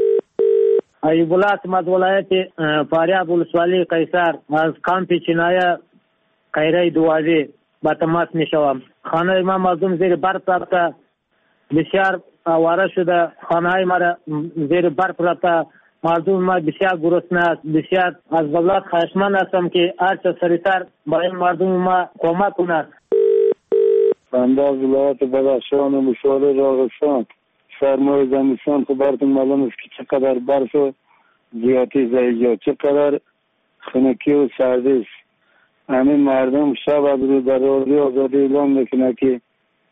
ایوب الله از ولایت فاریاب ولسوالی قیصر از کامپ چینای قیره دوازی با تماس میشوم. خانه ما مردم زیر برف رفته، بسیار آواره شده، خانه ما زیر برف رفته، مردم ما بسیار گرسنه است. بسیار از دولت خواهشمند هستم که هرچه سریعتر با این مردم ما کمک کند. بنده از ولایت بدخشان و مشوار راغستان سرمای زمستان خبرتون معلوم است که چقدر برف و زیادی زیجا، چقدر خنکی و سردی است. همین مردم شب از رو در رادیو آزادی اعلام میکنه که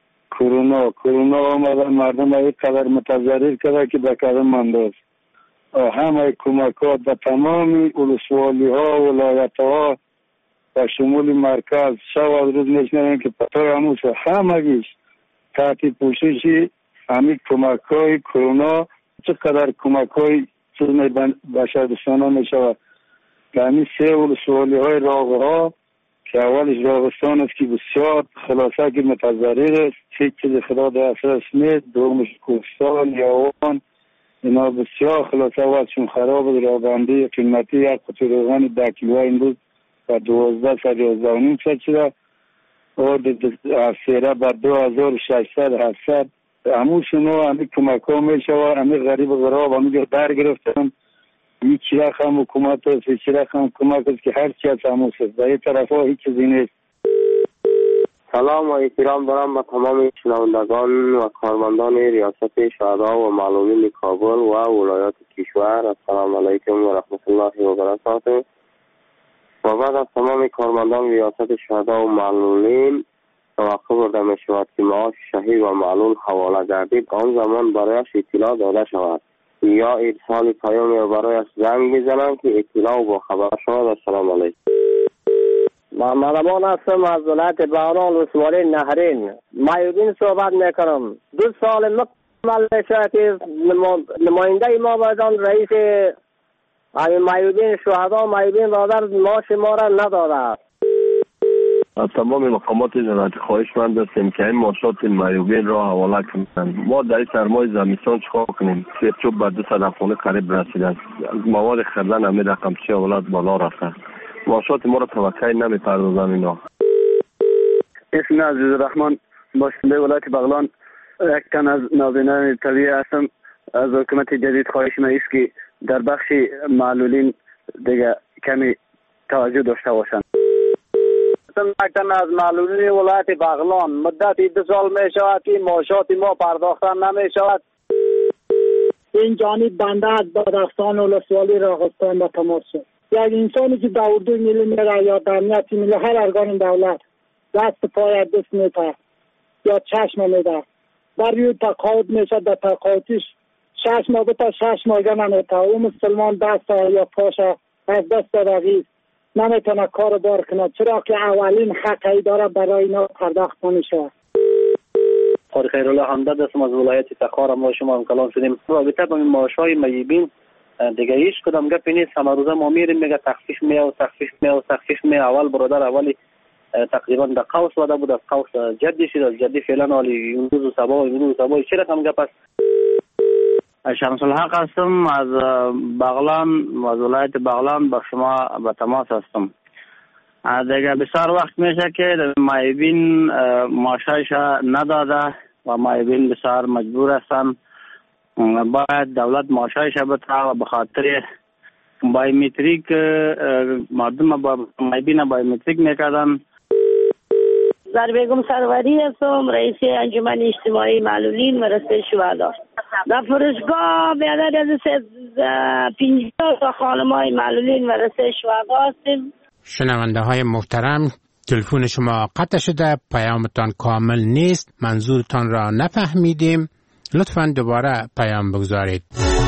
کرونا آمده، مردم های قدر متضرر کرده که به قدم مانده. همه کمکات به تمام ولسوالی ها و ولایت ها و شمول مرکز شب از روز میشنویم که پتای هموش همگیش تحت پوشش همین کمک های کرونا چقدر کمک های بشردوستانه می شود. که همین 3 ولسوالی های راغ ها که اولش راغستان است که بسیار خلاصه که متضرر است، هیچ چیز خدا دسترس نیست. دومش کوهستان یاوان، اینا بسیار خلاصه وقتشون خراب بود. رابندی قیمتی 1 قطعه روغن 10 کیلویی این روز و 12 شده و سیره با 2600 700 هموشونو همی کمک ها می شود. همی غریب و غراب همی در گرفتن. هیچ رقم حکومت است، هیچ رقم کمک است که هر چی از هموش است. در این طرف ها هیچ چیزی نیست. سلام و احترام دارم به تمام شنوندگان و کارمندان ریاست شهدا و معلولین کابل و ولایات کشور. السلام علیکم و رحمت الله و برکاته. و بعد از تمام کارمندان ریاست شهدا و معلولین توقع برده می شود که معاش شهید و معلول حواله گردید، آن زمان برایش اطلاع داده شود یا ارسال پیام یا برایش زنگ بزنند که اطلاع با خبر شود. السلام علیکم. محمد امان هستم از ولایت بهران ولسوالی نهرین. مایوبین صحبت میکنم. 2 سال مکمل میشه که نماینده ما بایدان رئیس مایوبین شهدا مایوبین برادر معاش ما را نداده. از تمام مقامات جنایت خواهشمند هستیم که این معاشات مایوبین را حواله کنند. ما در سرمای زمستان چیکار کنیم؟ چوب به 200 افغانی قریب رسیده است. مواد خردن همین رقم چی اولاد بالا رفته. معاشات ما را توقع نمی‌پردازند اینا. اسم عزیز رحمان باشنده ولایت بغلان یک تن از نابینان طبیعی هستم. از حکومت جدید خواهش ما است که در بخش معلولین دیگه کمی توجه داشته باشند. یک تن از معلولین ولایت بغلان مدتی 2 سال می شود که معاشات ما پرداخته نمی شود. این جانب بنده از بادرستان ولسوالی راغستان به تماس شد. یک انسانی که در اردو ملی میره یا در امنیت ملی هر ارگان دولت دست پای دست میده یا چشم میده بر روی تقاعد میشه، در تقاعدش 6 ماه تا 6 ماه نمیته. او مسلمان دست یا پاش از دست دقیق نمیتونه کار بار کنه، چرا که اولین حقی داره برای اینا پرداخت نمیشه. خیرالله حمداد هستم از ولایت تخار. ما شما هم کلام شدیم رابطه با این معاشهای میبین دیگه هیچ کدام گپی نیست. همه روزه ما میریم میگه تخفیف می اول برادر اولی تقریبا در قوس وده بود، از قوس جدی شد، از جدی فعلا حالی امروز و صبا چه رقم گپ است؟ شمس الحق هستم از بغلان، از ولایت بغلان با شما به تماس هستم. دیگه بسیار وقت میشه که مایبین معاشش نداده و مایبین بسیار مجبور هستن. باید دولت معاشش بده و به خاطر بایومتریک مردم با مایبین بایومتریک میکردن. زربیگم سروری هستم، رئیس انجمن اجتماعی معلولین و رسته شهدا. در فرشگاه بیادر از 50 تا خانمای معلولین و رسته شهدا هستیم. شنونده های محترم، تلفن شما قطع شده، پیامتان کامل نیست، منظورتان را نفهمیدیم، لطفاً دوباره پیام بگذارید.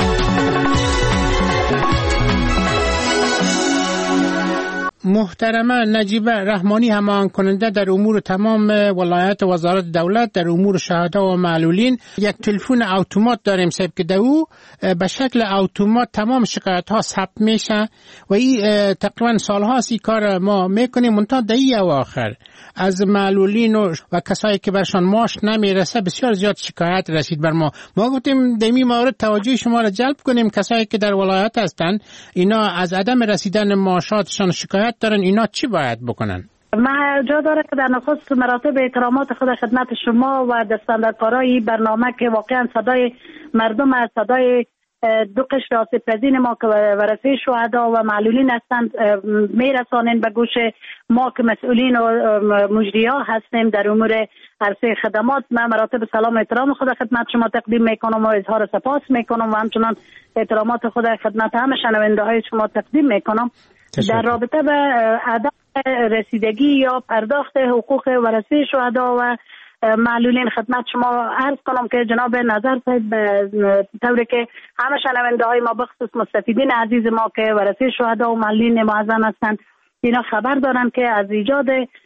محترمه نجیبه رحمانی همان کننده در امور تمام ولایت وزارت دولت در امور شهدا و معلولین، یک تلفن اتومات داریم صاحب که دو به شکل اتومات تمام شکایت ها ثبت میشه و این تقریبا سالهاست این کار ما میکنیم. منتها دهی اواخر از معلولین و کسایی که برشان معاش نمیرسه بسیار زیاد شکایت رسید بر ما. ما گفتیم دمی مورد توجه شما را جلب کنیم، کسایی که در ولایت هستن اینا از عدم رسیدن معاشاتشان شکایت دارن، اینا چی باید بکنن؟ من جا داره که در نخست مراتب احترامات خود خدمت شما و دستاندرکارای برنامه که واقعا صدای مردم از صدای دو قشر آسیب‌پذیر ما که ورثه شهدا و معلولین هستند میرسانین به گوش ما که مسئولین و مجری‌ها هستیم در امور عرصه خدمات. من مراتب سلام و احترام خود خدمت شما تقدیم میکنم و اظهار سپاس میکنم و همچنان احترامات خود خدمت همه شنونده های شما تقدیم میکنم. در رابطه به عدم رسیدگی یا پرداخت حقوق ورثه شهدا و معلولین خدمت شما عرض کنم که جناب نظر صاحب طوری که همه شنونده های ما بخصوص مستفیدین عزیز ما که ورثه شهدا و معلولین معظم هستند اینا خبر دارن که از ایجاد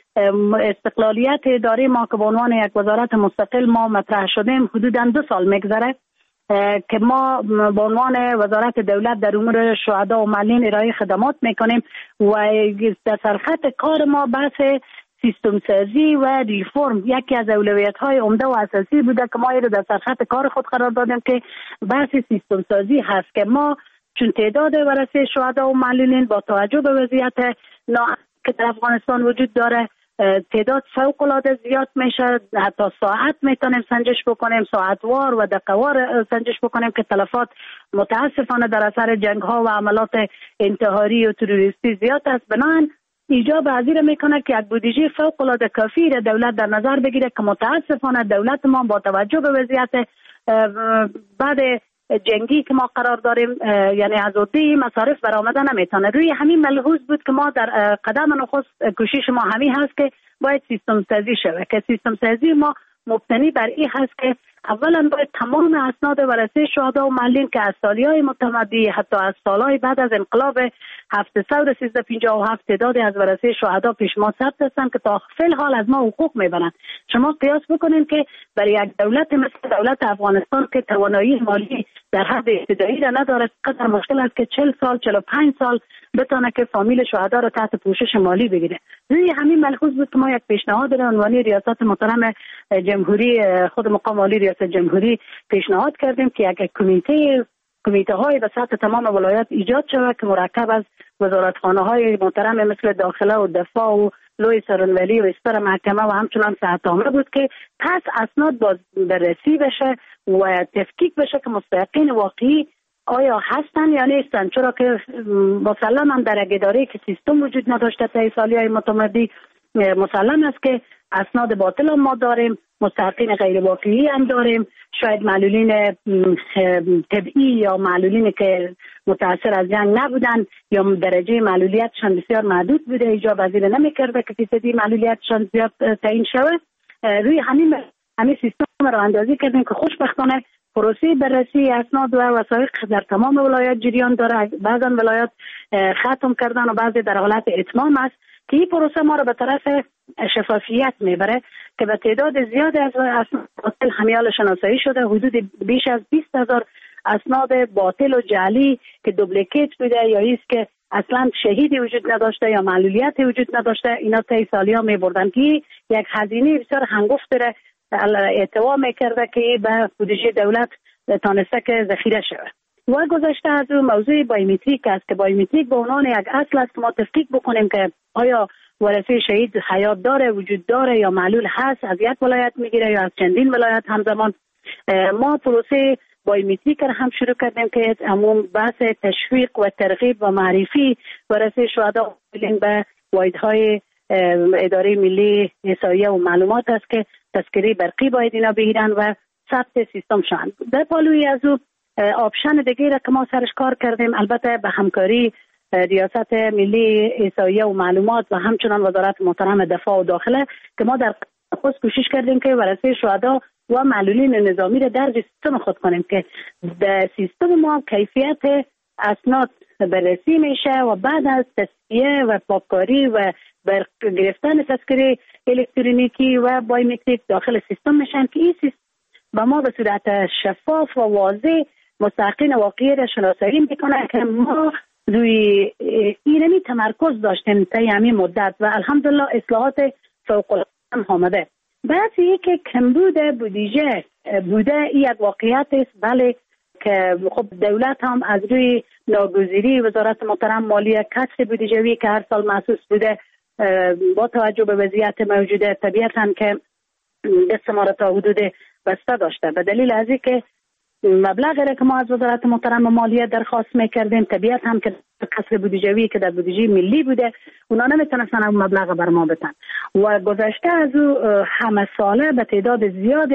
استقلالیت اداره ما که به عنوان یک وزارت مستقل ما مطرح شدیم حدوداً 2 سال میگذره که ما به عنوان وزارت دولت در امور شهدا و معلولین ارائه خدمات میکنیم و در سرخط کار ما بحث سیستم سازی و ریفرم یکی از اولویت های عمده و اساسی بوده که ما اینو در سرخط کار خود قرار دادیم که بحث سیستم سازی هست که ما چون تعداد ورثه شهدا و معلولین با توجه به وضعیت که در افغانستان وجود داره تعداد فوق العاده زیاد میشه، حتی ساعت میتونیم سنجش بکنیم، ساعتوار و دقیقوار سنجش بکنیم که تلفات متاسفانه در اثر جنگ ها و عملات انتحاری و تروریستی زیاد است. بنابراین ایجاب پذیر میکنه که یک بودجه فوق العاده کافی را دولت در نظر بگیره که متاسفانه دولت ما با توجه به وضعیت بعد جنگی که ما قرار داریم یعنی از عهده مصارف برآمده نمیتونه. روی همین ملحوظ بود که ما در قدم نخست کوشش ما همین هست که باید سیستم سازی شود که سیستم سازی ما مبتنی بر این هست که اولا باید تمام اسناد ورثه شهدا و معلولین که از سالیهای متمدی حتی از سالهای بعد از انقلاب 71357 تعدادی از ورثه شهدا پیش ما ثبت هستند که تا فی الحال از ما حقوق میبرند. شما قیاس بکنید که برای یک دولت مثل دولت افغانستان که توانایی مالی در حد ابتدایی را نداره قدر مشکل است که 40 سال 45 سال بتونه که فامیل شهدا را تحت پوشش مالی بگیره. روی همین ملحوظ بود که ما یک پیشنهاد در عنوان ریاست محترم جمهوری خود مقام عالی ریاست جمهوری پیشنهاد کردیم که یک کمیته های به سطح تمام ولایات ایجاد شود که مرکب از وزارتخانه های محترم مثل داخله و دفاع و لوی سرانولی و استر محکمه و همچنان صحتنامه بود که پس اسناد باز بررسی بشه و تفکیک بشه که مستحقین واقعی آیا هستن یا نیستن، چرا که مسلم هم در اداره که سیستم وجود نداشته تا سالیهای متمادی مسلم است که اسناد باطل هم ما داریم، مستحقین غیر واقعی هم داریم، شاید معلولین طبیعی یا معلولین که متاثر از جنگ نبودن یا درجه معلولیتشان بسیار محدود بوده، ایجاب پذیر نمی‌کرده که فیصدی معلولیتشان زیاد تعیین شود. روی همین سیستم را اندازی کردیم که خوشبختانه پروسه بررسی اسناد و وثایق در تمام ولایات جریان داره. بعضا ولایات ختم کردن و بعضی در حالت اتمام است که این پروسه ما را به طرف شفافیت میبره که به تعداد زیاد از اسناد باطل همیال شناسایی شده. حدود بیش از 20,000 اسناد باطل و جعلی که دوبلیکیت بوده یا ایست که اصلا شهیدی وجود نداشته یا معلولیت وجود نداشته، اینا طی سالیا میبردن که یک هزینه بسیار هنگفت داره اعتوا میکرده که به بودجه دولت تانسته که ذخیره شود. و گذشته از اون موضوع بایومتریک است که بایومتریک به عنوان یک اصل است که ما تفکیک بکنیم که آیا ورثه شهید حیات داره، وجود داره یا معلول هست، از یک ولایت میگیره یا از چندین ولایت همزمان. ما پروسه بایومتریک را هم شروع کردیم که عموم بحث تشویق و ترغیب و معرفی ورثه شهدا به واحدهای اداره ملی احصایه و معلومات است که تذکره برقی باید اینا بگیرن و ثبت سیستم شوند. در پالوی از او آپشن دیگه را که ما سرش کار کردیم، البته به همکاری ریاست ملی احصایه و معلومات و همچنان وزارت محترم دفاع و داخله که ما در خود کوشش کردیم که ورثه شهدا و معلولین نظامی را در سیستم خود کنیم که در سیستم ما کیفیت اسناد بررسی میشه و بعد از تصفیه و پاککاری و گرفتن تذکره الکترونیکی و بایومتریک داخل سیستم میشن که این سیستم با ما به صورت شفاف و واضح مستحقین واقعی را شناسایی میکنه که ما روی ایرانی تمرکز داشتیم تا همین مدت و الحمدلله اصلاحات فوق العاده آمده. بعضی که کمبود بودجه بوده این یک واقعیت است، بله که خب دولت هم از روی ناگزیری وزارت محترم مالیه کسر بودجه‌ای که هر سال محسوس بوده با توجه به وضعیت موجوده طبیعتاً که دست ما را تا حدود بسته داشته. به دلیل از این که مبلغی را که ما از وزارت محترم مالیه درخواست میکردیم طبیعت هم که کسر بودجه‌ای که در بودجه ملی بوده اونا نمیتونستن اون مبلغ بر ما بدن و گذشته از او همه ساله به تعداد زیاد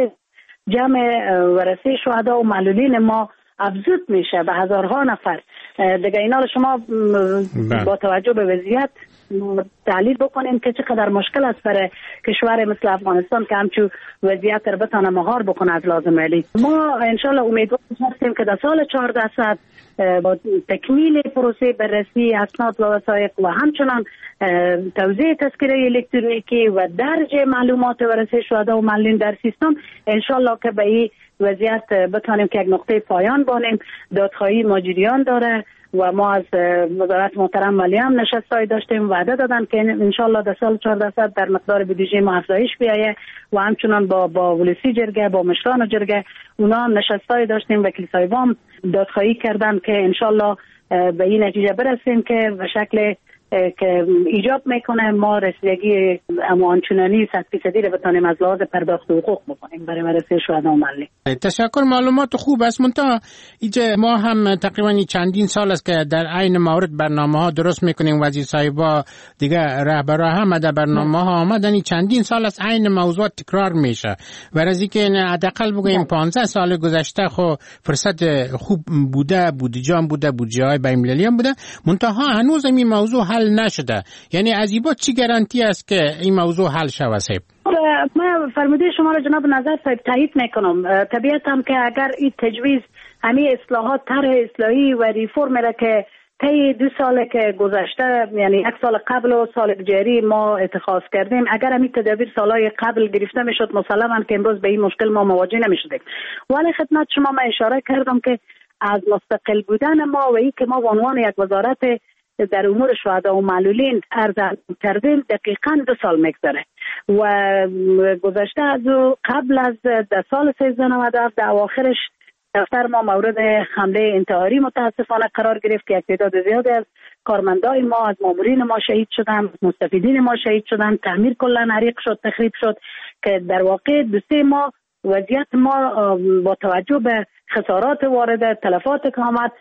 جمع ورثه شهدا و معلولین ما افزود میشه به هزارها نفر دیگه. اینا رو شما با توجه به وضعیت تحلیل بکنیم که چقدر مشکل است برای کشور مثل افغانستان که همچون وضعیت رو بتانه مهار بکنه از لازم علی. ما انشالله امیدوار هستیم که در سال 1400 با تکمیل پروسه بررسی اسناد و وثایق و همچنان توزیع تذکره الکترونیکی و درج معلومات ورثه شهدا و معلولین در سیستم انشالله که به این وضعیت بتانیم که یک نقطه پایان بانیم. دادخواهی ماجریان داره و ما از وزارت محترم مالیه هم نشستای داشتیم، وعده دادن که انشالله در سال 1400 در مقدار بودجه ما افزایش بیایه و همچنان با ولسی جرگه با مشران جرگه اونا هم نشستای داشتیم، وکیل صاحبان دادخواهی کردن که انشالله به این نتیجه برسیم که به شکل که ایجاب میکنه ما رسیدگی آنچنانی 100% رو بتونیم از لحاظ پرداخت حقوق بکنیم برای ورثه شهدا و معلولین. تشکر، معلومات خوب است. منتها اینجا ما هم تقریبا چندین سال است که در عین مورد برنامه‌ها درست میکنیم، وزیر صاحبا دیگه رهبرا هم در برنامه‌ها آمدن، چندین سال است عین موضوع تکرار میشه و از اینکه حداقل بگویم 15 سال گذشته خو فرصت خوب بوده، بودجه‌های بین‌المللی هم بوده، منتها هنوز این موضوع حل نشده. یعنی از این چی گارانتی است که این موضوع حل شود؟ صاحب من فرموده شما را جناب نظر صاحب تایید میکنم. طبیعتاً که اگر این تجویز همین اصلاحات طرح اصلاحی و ریفرم را که طی 2 سال که گذشته یعنی 1 سال قبل و سال جاری ما اتخاذ کردیم، اگر همین تدابیر سالهای قبل گرفته میشد مسلماً که امروز به این مشکل ما مواجه نمیشدیم. ولی خدمت شما من اشاره کردم که از مستقل بودن ما و این که ما به عنوان یک وزارت در امور شهدا و معلولین عرض کردیم دقیقاً 2 سال میگذره و گذشته از قبل از سال 1397 در اواخرش دفتر ما مورد حمله انتحاری متاسفانه قرار گرفت که یک تعداد زیادی از کارمندای ما، از مامورین ما شهید شدن، مستفیدین ما شهید شدن، تعمیر کلا حریق شد، تخریب شد که در واقع 2-3 ماه وضعیت ما با توجه به خسارات وارده، تلفات که آمد،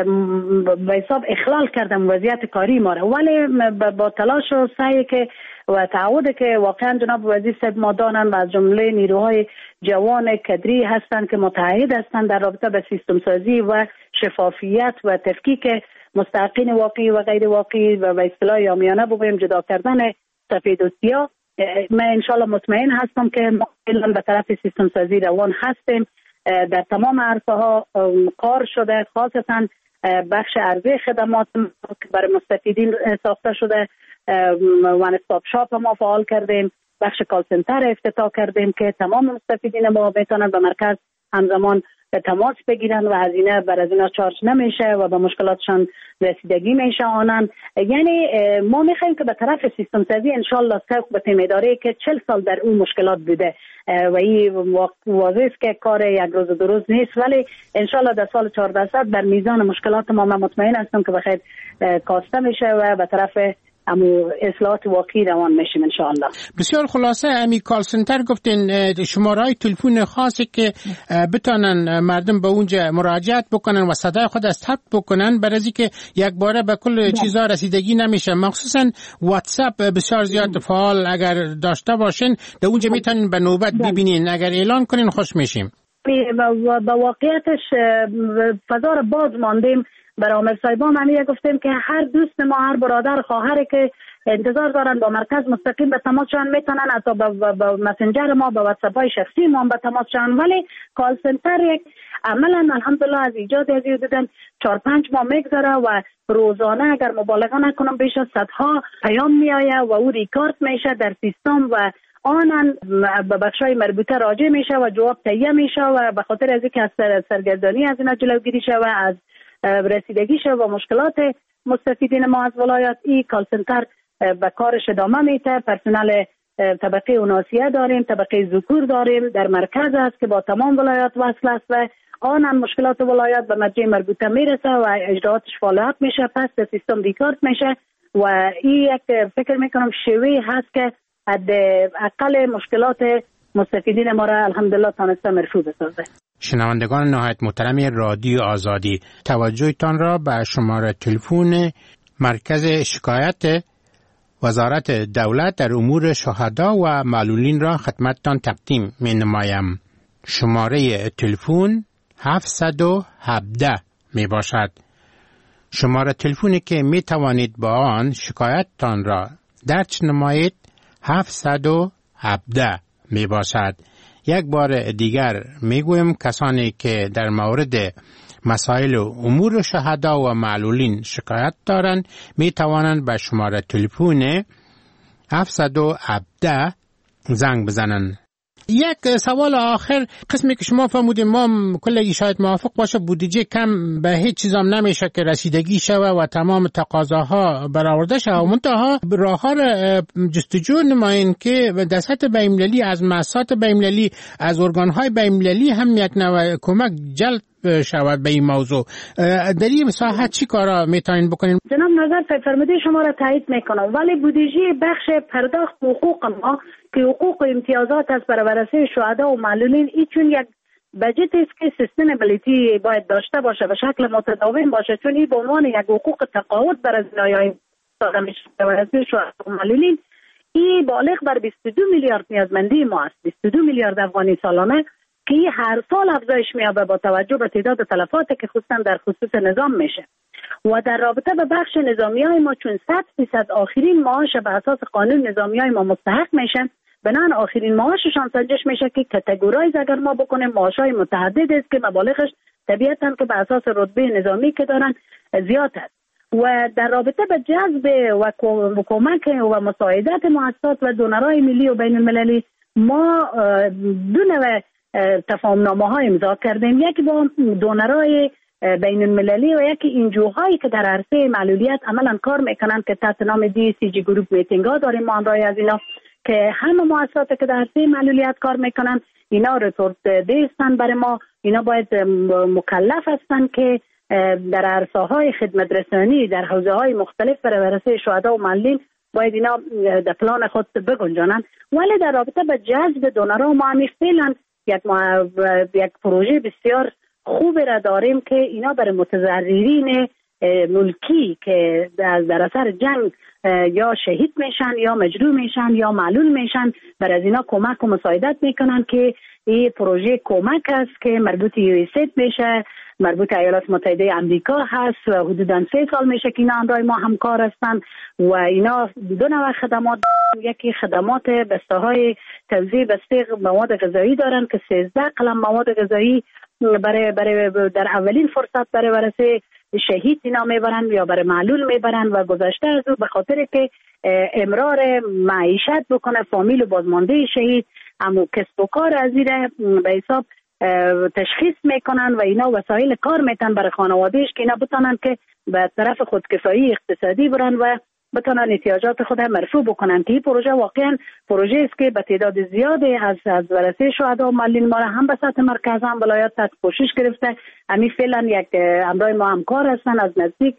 به حساب اخلال کردم وضعیت کاری ما را. ولی با تلاش و سعی که و تعهد که واقعا جناب وزیر صاحب ما دانن و از جمله نیروهای جوان کدری هستند که متعهد هستند در رابطه به سیستم سازی و شفافیت و تفکیک مستحقین واقعی و غیر واقعی و به اصطلاح عامیانه بگویم جدا کردن سفید و سیاه. من انشالله مطمئن هستم که ما به طرف سیستم سازی روان هستیم. در تمام عرصه ها کار شده، خاصتا بخش عرضه خدمات که برای مستفیدین ساخته شده، وان استاپ شاپ ما فعال کردیم، بخش کال سنتر افتتاح کردیم که تمام مستفیدین ما بتونن به مرکز همزمان تماس بگیرن و هزینه بر از اینا چارج نمیشه و به مشکلاتشان رسیدگی میشه آنن. یعنی ما میخوایم که به طرف سیستم سازی انشالله سوق به تیم اداره که 40 سال در اون مشکلات بوده و این واضح است که کار یک روز و 2 روز نیست، ولی انشالله در سال 1400 در میزان مشکلات ما من مطمئن هستم که بخیر کاسته میشه و به طرف اصلاحات واقعی روان میشیم انشاءالله. بسیار خلاصه امی کال سنتر گفتین شماره‌های تلفن خاصی که بتونن مردم به اونجا مراجعت بکنن و صدای خود از ثبت بکنن برای اینکه یک باره به کل چیزا رسیدگی نمیشه. مخصوصا واتساپ بسیار زیاد فعال اگر داشته باشین در اونجا میتونین به نوبت ببینین، اگر اعلان کنین خوش میشیم. با واقعیتش فضا رو باز ماندیم. برای عامر صاحبان همیه گفتیم که هر دوست ما، هر برادر خواهری که انتظار دارن با مرکز مستقیم به تماس شون میتونن، حتی با مسنجر ما، با واتساپ های شخصی ما به تماس شون. ولی کال سنتر یک عملا الحمدلله از ایجاد از دیدن 4-5 ماه میگذره و روزانه اگر مبالغه نکنم بیش از 100ها پیام میآیه و او ریکارد میشه در سیستم و آنن به بخشای مربوطه راجع میشه و جواب تهیه میشه و به خاطر از اینکه از سرگردانی از اینا جلوگیری شه و از رسیدگی شه و مشکلات مستفیدین ما از ولایت، این کال سنتر به کارش ادامه میده. پرسنل طبقه اوناسیه داریم، طبقه ذکور داریم، در مرکز است که با تمام ولایت وصل است و آنم مشکلات ولایت به مرجع مربوطه میرسه و اجراعاتش فعالیت میشه، پس سیستم ریکارد میشه و این یک فکر میکنم شیوه هست که حداقل مشکلات مستفیدین ما را الحمدلله تانسته مرفوع بسازه. شنوندگان نهایت محترم رادیو آزادی، توجهتان را به شماره تلفن مرکز شکایت وزارت دولت در امور شهدا و معلولین را خدمتتان تقدیم می نمایم. شماره تلفن 717 می باشد. شماره تلفنی که می توانید با آن شکایتتان را درج نمایید 717 می باشد. یک بار دیگر میگویم کسانی که در مورد مسائل و امور شهدا و معلولین شکایت دارند می توانند به شماره تلفن 717 زنگ بزنند. یک سوال آخر، قسمی که شما فرمودید ما کلگی شاید موافق باشه بودجه کم به هیچ چیزام نمیشه که رسیدگی شوه و تمام تقاضاها برآورده شوه، منتها راه‌ها را جستجو نمایین که در سطح بین‌المللی از مؤسسات بین‌المللی، از ارگان‌های بین‌المللی هم یک نوع کمک جلب شود به این موضوع. در این مساحت چی کارا میتونین بکنین؟ جناب نظر فرموده شما را تایید میکنم، ولی بودجه بخش پرداخت حقوق ما که حقوق و امتیازات است برای ورثه شهدا و معلولین، این چون یک بجت است که سستینبلیتی باید داشته باشه و شکل متداوم باشه، چون این به عنوان یک حقوق تقاعد برای زنایای داده میشه ورثه شهدا و معلولین. این بالغ بر 22 میلیارد نیازمندی ما است، 22 میلیارد افغانی سالانه که هر سال افزایش می‌یابه با توجه به تعداد تلفاتی که خصوصا در خصوص نظام میشه. و در رابطه به بخش نظامیای ما چون 100% آخرین معاش به اساس قانون نظامیای ما مستحق میشن، بنابراین آخرین معاششان سنجش میشه که کاتگورایز اگر ما بکنیم معاشای متعدد است که مبالغش طبیعتاً که به اساس رتبه نظامی که دارن زیاد است. و در رابطه به جذب و کمک و مساعدت مؤسسات و دونرهای ملی و بین المللی ما دو نوع تفاهم‌نامه‌های امضا کردیم، یکی با دونرهای بین المللی و یکی انجوهایی که در عرصه معلولیت عملاً کار میکنن که تحت نام DCG گروپ میتینگ ها داریم ما همراهی از اینا که همه مؤسساتی که در عرصه معلولیت کار میکنن اینا رپورت دیستن برای ما، اینا باید مکلف هستن که در عرصه‌های خدمت رسانی در حوزه‌های مختلف برای ورثه شهدا و معلولین باید اینا در پلان خود بگنجانند. ولی در رابطه به جذب دونرها ما همی فعلا یک پروژه بسیار خوب را داریم که اینا برای متضررین ملکی که در اثر جنگ یا شهید میشن یا مجروح میشن یا معلول میشن، برای از اینا کمک و مساعدت میکنن که این پروژه کمک است که مربوط USAID میشه، مربوط ایالات متحده آمریکا هست و حدوداً 3 سال میشه که اینا همراه ما همکار هستن و اینا دو نوع خدمات، یکی خدمات بسته‌های توزیع بسته مواد غذایی دارن که 13 قلم مواد غذایی برای در اولین فرصت برای ورثه شهید اینا میبرن یا برای معلول میبرن و گذشته از او به خاطر که امرار معیشت بکنه فامیل و بازمانده شهید، اما کسب و کار از این به حساب تشخیص میکنن و اینا وسایل کار میتن برای خانوادهش که اینا بتونن که به طرف خودکفایی اقتصادی برن و بتونن احتیاجات خود هم مرفوع بکنن. که این پروژه واقعا پروژه است که به تعداد زیادی از ورثه شهدا و معلولین ما هم به سطح مرکز هم ولایت تحت کوشش گرفته. همین فعلا یک همراه ما همکار هستن، از نزدیک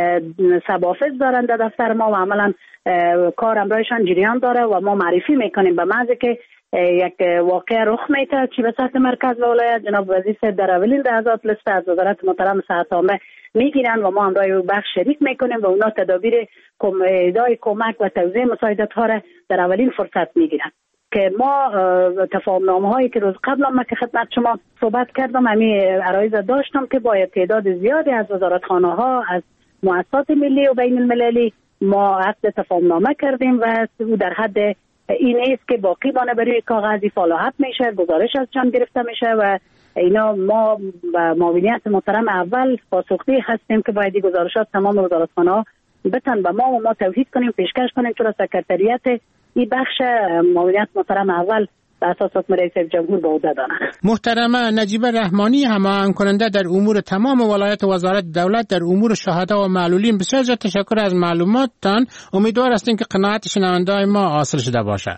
سبافز دارن در دفتر ما و عملا کار همراهشان جریان داره و ما معرفی میکنیم به محض که یک واقعه رخ میده چی به سطح مرکز و ولایت جناب وزیر صاحب در اولین لحظات لیست از وزارت محترم صحت عامه میگیرن و ما همراه بخش شریک میکنیم و اونا تدابیر ادای کمک و توزیع مساعدت ها را در اولین فرصت میگیرن. که ما تفاهمنامه هایی که روز قبل هم که خدمت شما صحبت کردم همین عرایض داشتم که با تعداد زیادی از وزارتخانه ها، از مؤسسات ملی و بین المللی ما عقد تفاهمنامه کردیم و او در حد این است که باقی بانه برای کاغذی فالوحت میشه، گزارش از جان گرفته میشه و اینا ما با معاونیت محترم اول پاسخگوی هستیم که باید گزارشات تمام وزارتخانه‌ها بتن به ما و ما توحید کنیم، پیشکش کنیم چرا سکرتریت این بخش معاونیت محترم اول به اساس حکم رئیس جمهور به عهده دارن. محترمه نجیبه رحمانی هماهنگ کننده در امور تمام ولایت وزارت دولت در امور شهدا و معلولین، بسیار زیاد تشکر از معلوماتتان. امیدوار هستیم که قناعت شنونده‌های ما حاصل شده باشد.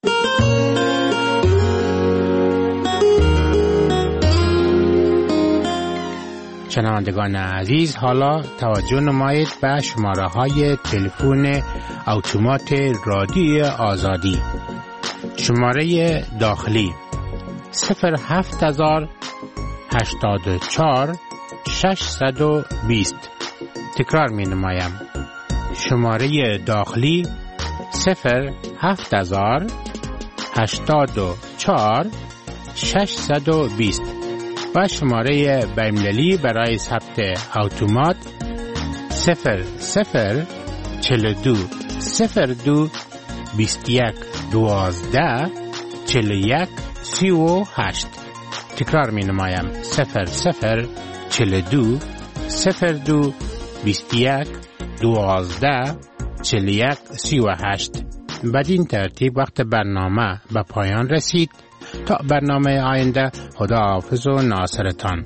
شنوندگان عزیز، حالا توجه نمایید به شماره‌های تلفن اتومات رادیو آزادی. شماره داخلی 07084 620. تکرار می نمایم. شماره داخلی 07084 620 و شماره بین‌المللی برای ثبت اتومات 0042 02 21 12 41 38. تکرار می نمایم 0042 02 21 12 41 38. بدین ترتیب وقت برنامه به پایان رسید. تا برنامه آینده، خدا حافظ و ناصرتان.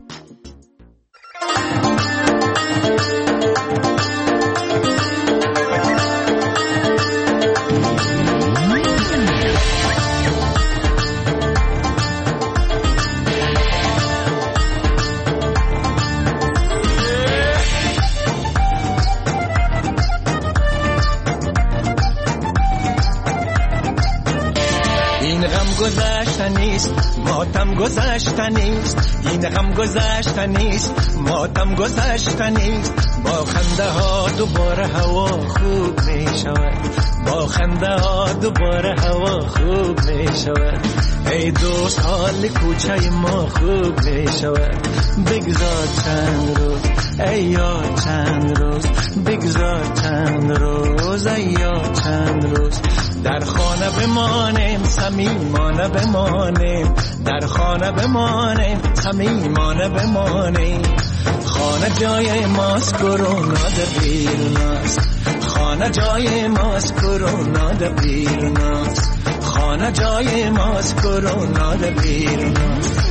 ماتم گذشته نیست، این غم گذشته نیست، ماتم گذشته نیست. با خنده ها دوباره هوا خوب می شود، با خنده ها دوباره هوا خوب می شود. ای دوست حال کوچه ما خوب می شود. بگذار چند روز ای یار چند روز، بگذار چند روز ای یار چند روز. در خانه بمانیم صمیمانه بمانیم، در خانه بمانیم صمیمانه بمانیم. خانه جای ماست کرونا در بیروناست، خانه جای ماست کرونا در بیروناست، خانه جای ماست کرونا در بیروناست.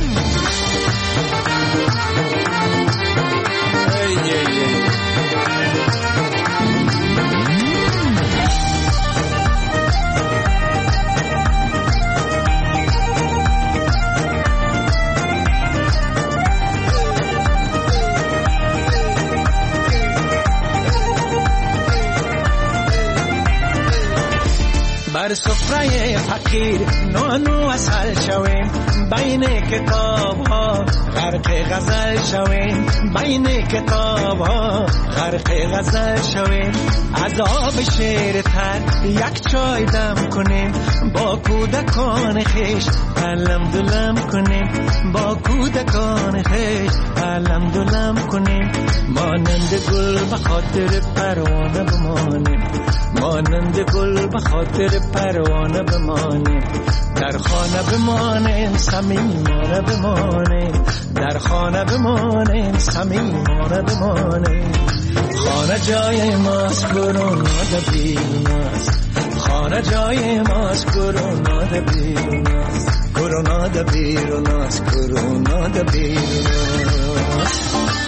فقیر نانو اصل شویم بین کتاب ها غرق غزل شویم بین کتاب ها غرق غزل شویم از آب شیر تر یک چای دم کنیم با کودکان خیش علم دلم کنیم با کودکان خیش علم دلم کنیم مانند گل به خاطر پروانه بمانیم مانند گل به خاطر پروانه بمانیم در خانه بمانیم صمیمانه بمانیم در خانه بمانیم صمیمانه بمانیم خانه جای ماست کرونا ده بیرون است خانه جای ماست کرونا ده بیرون است کرونا ده بیرون است کرونا ده بیرون است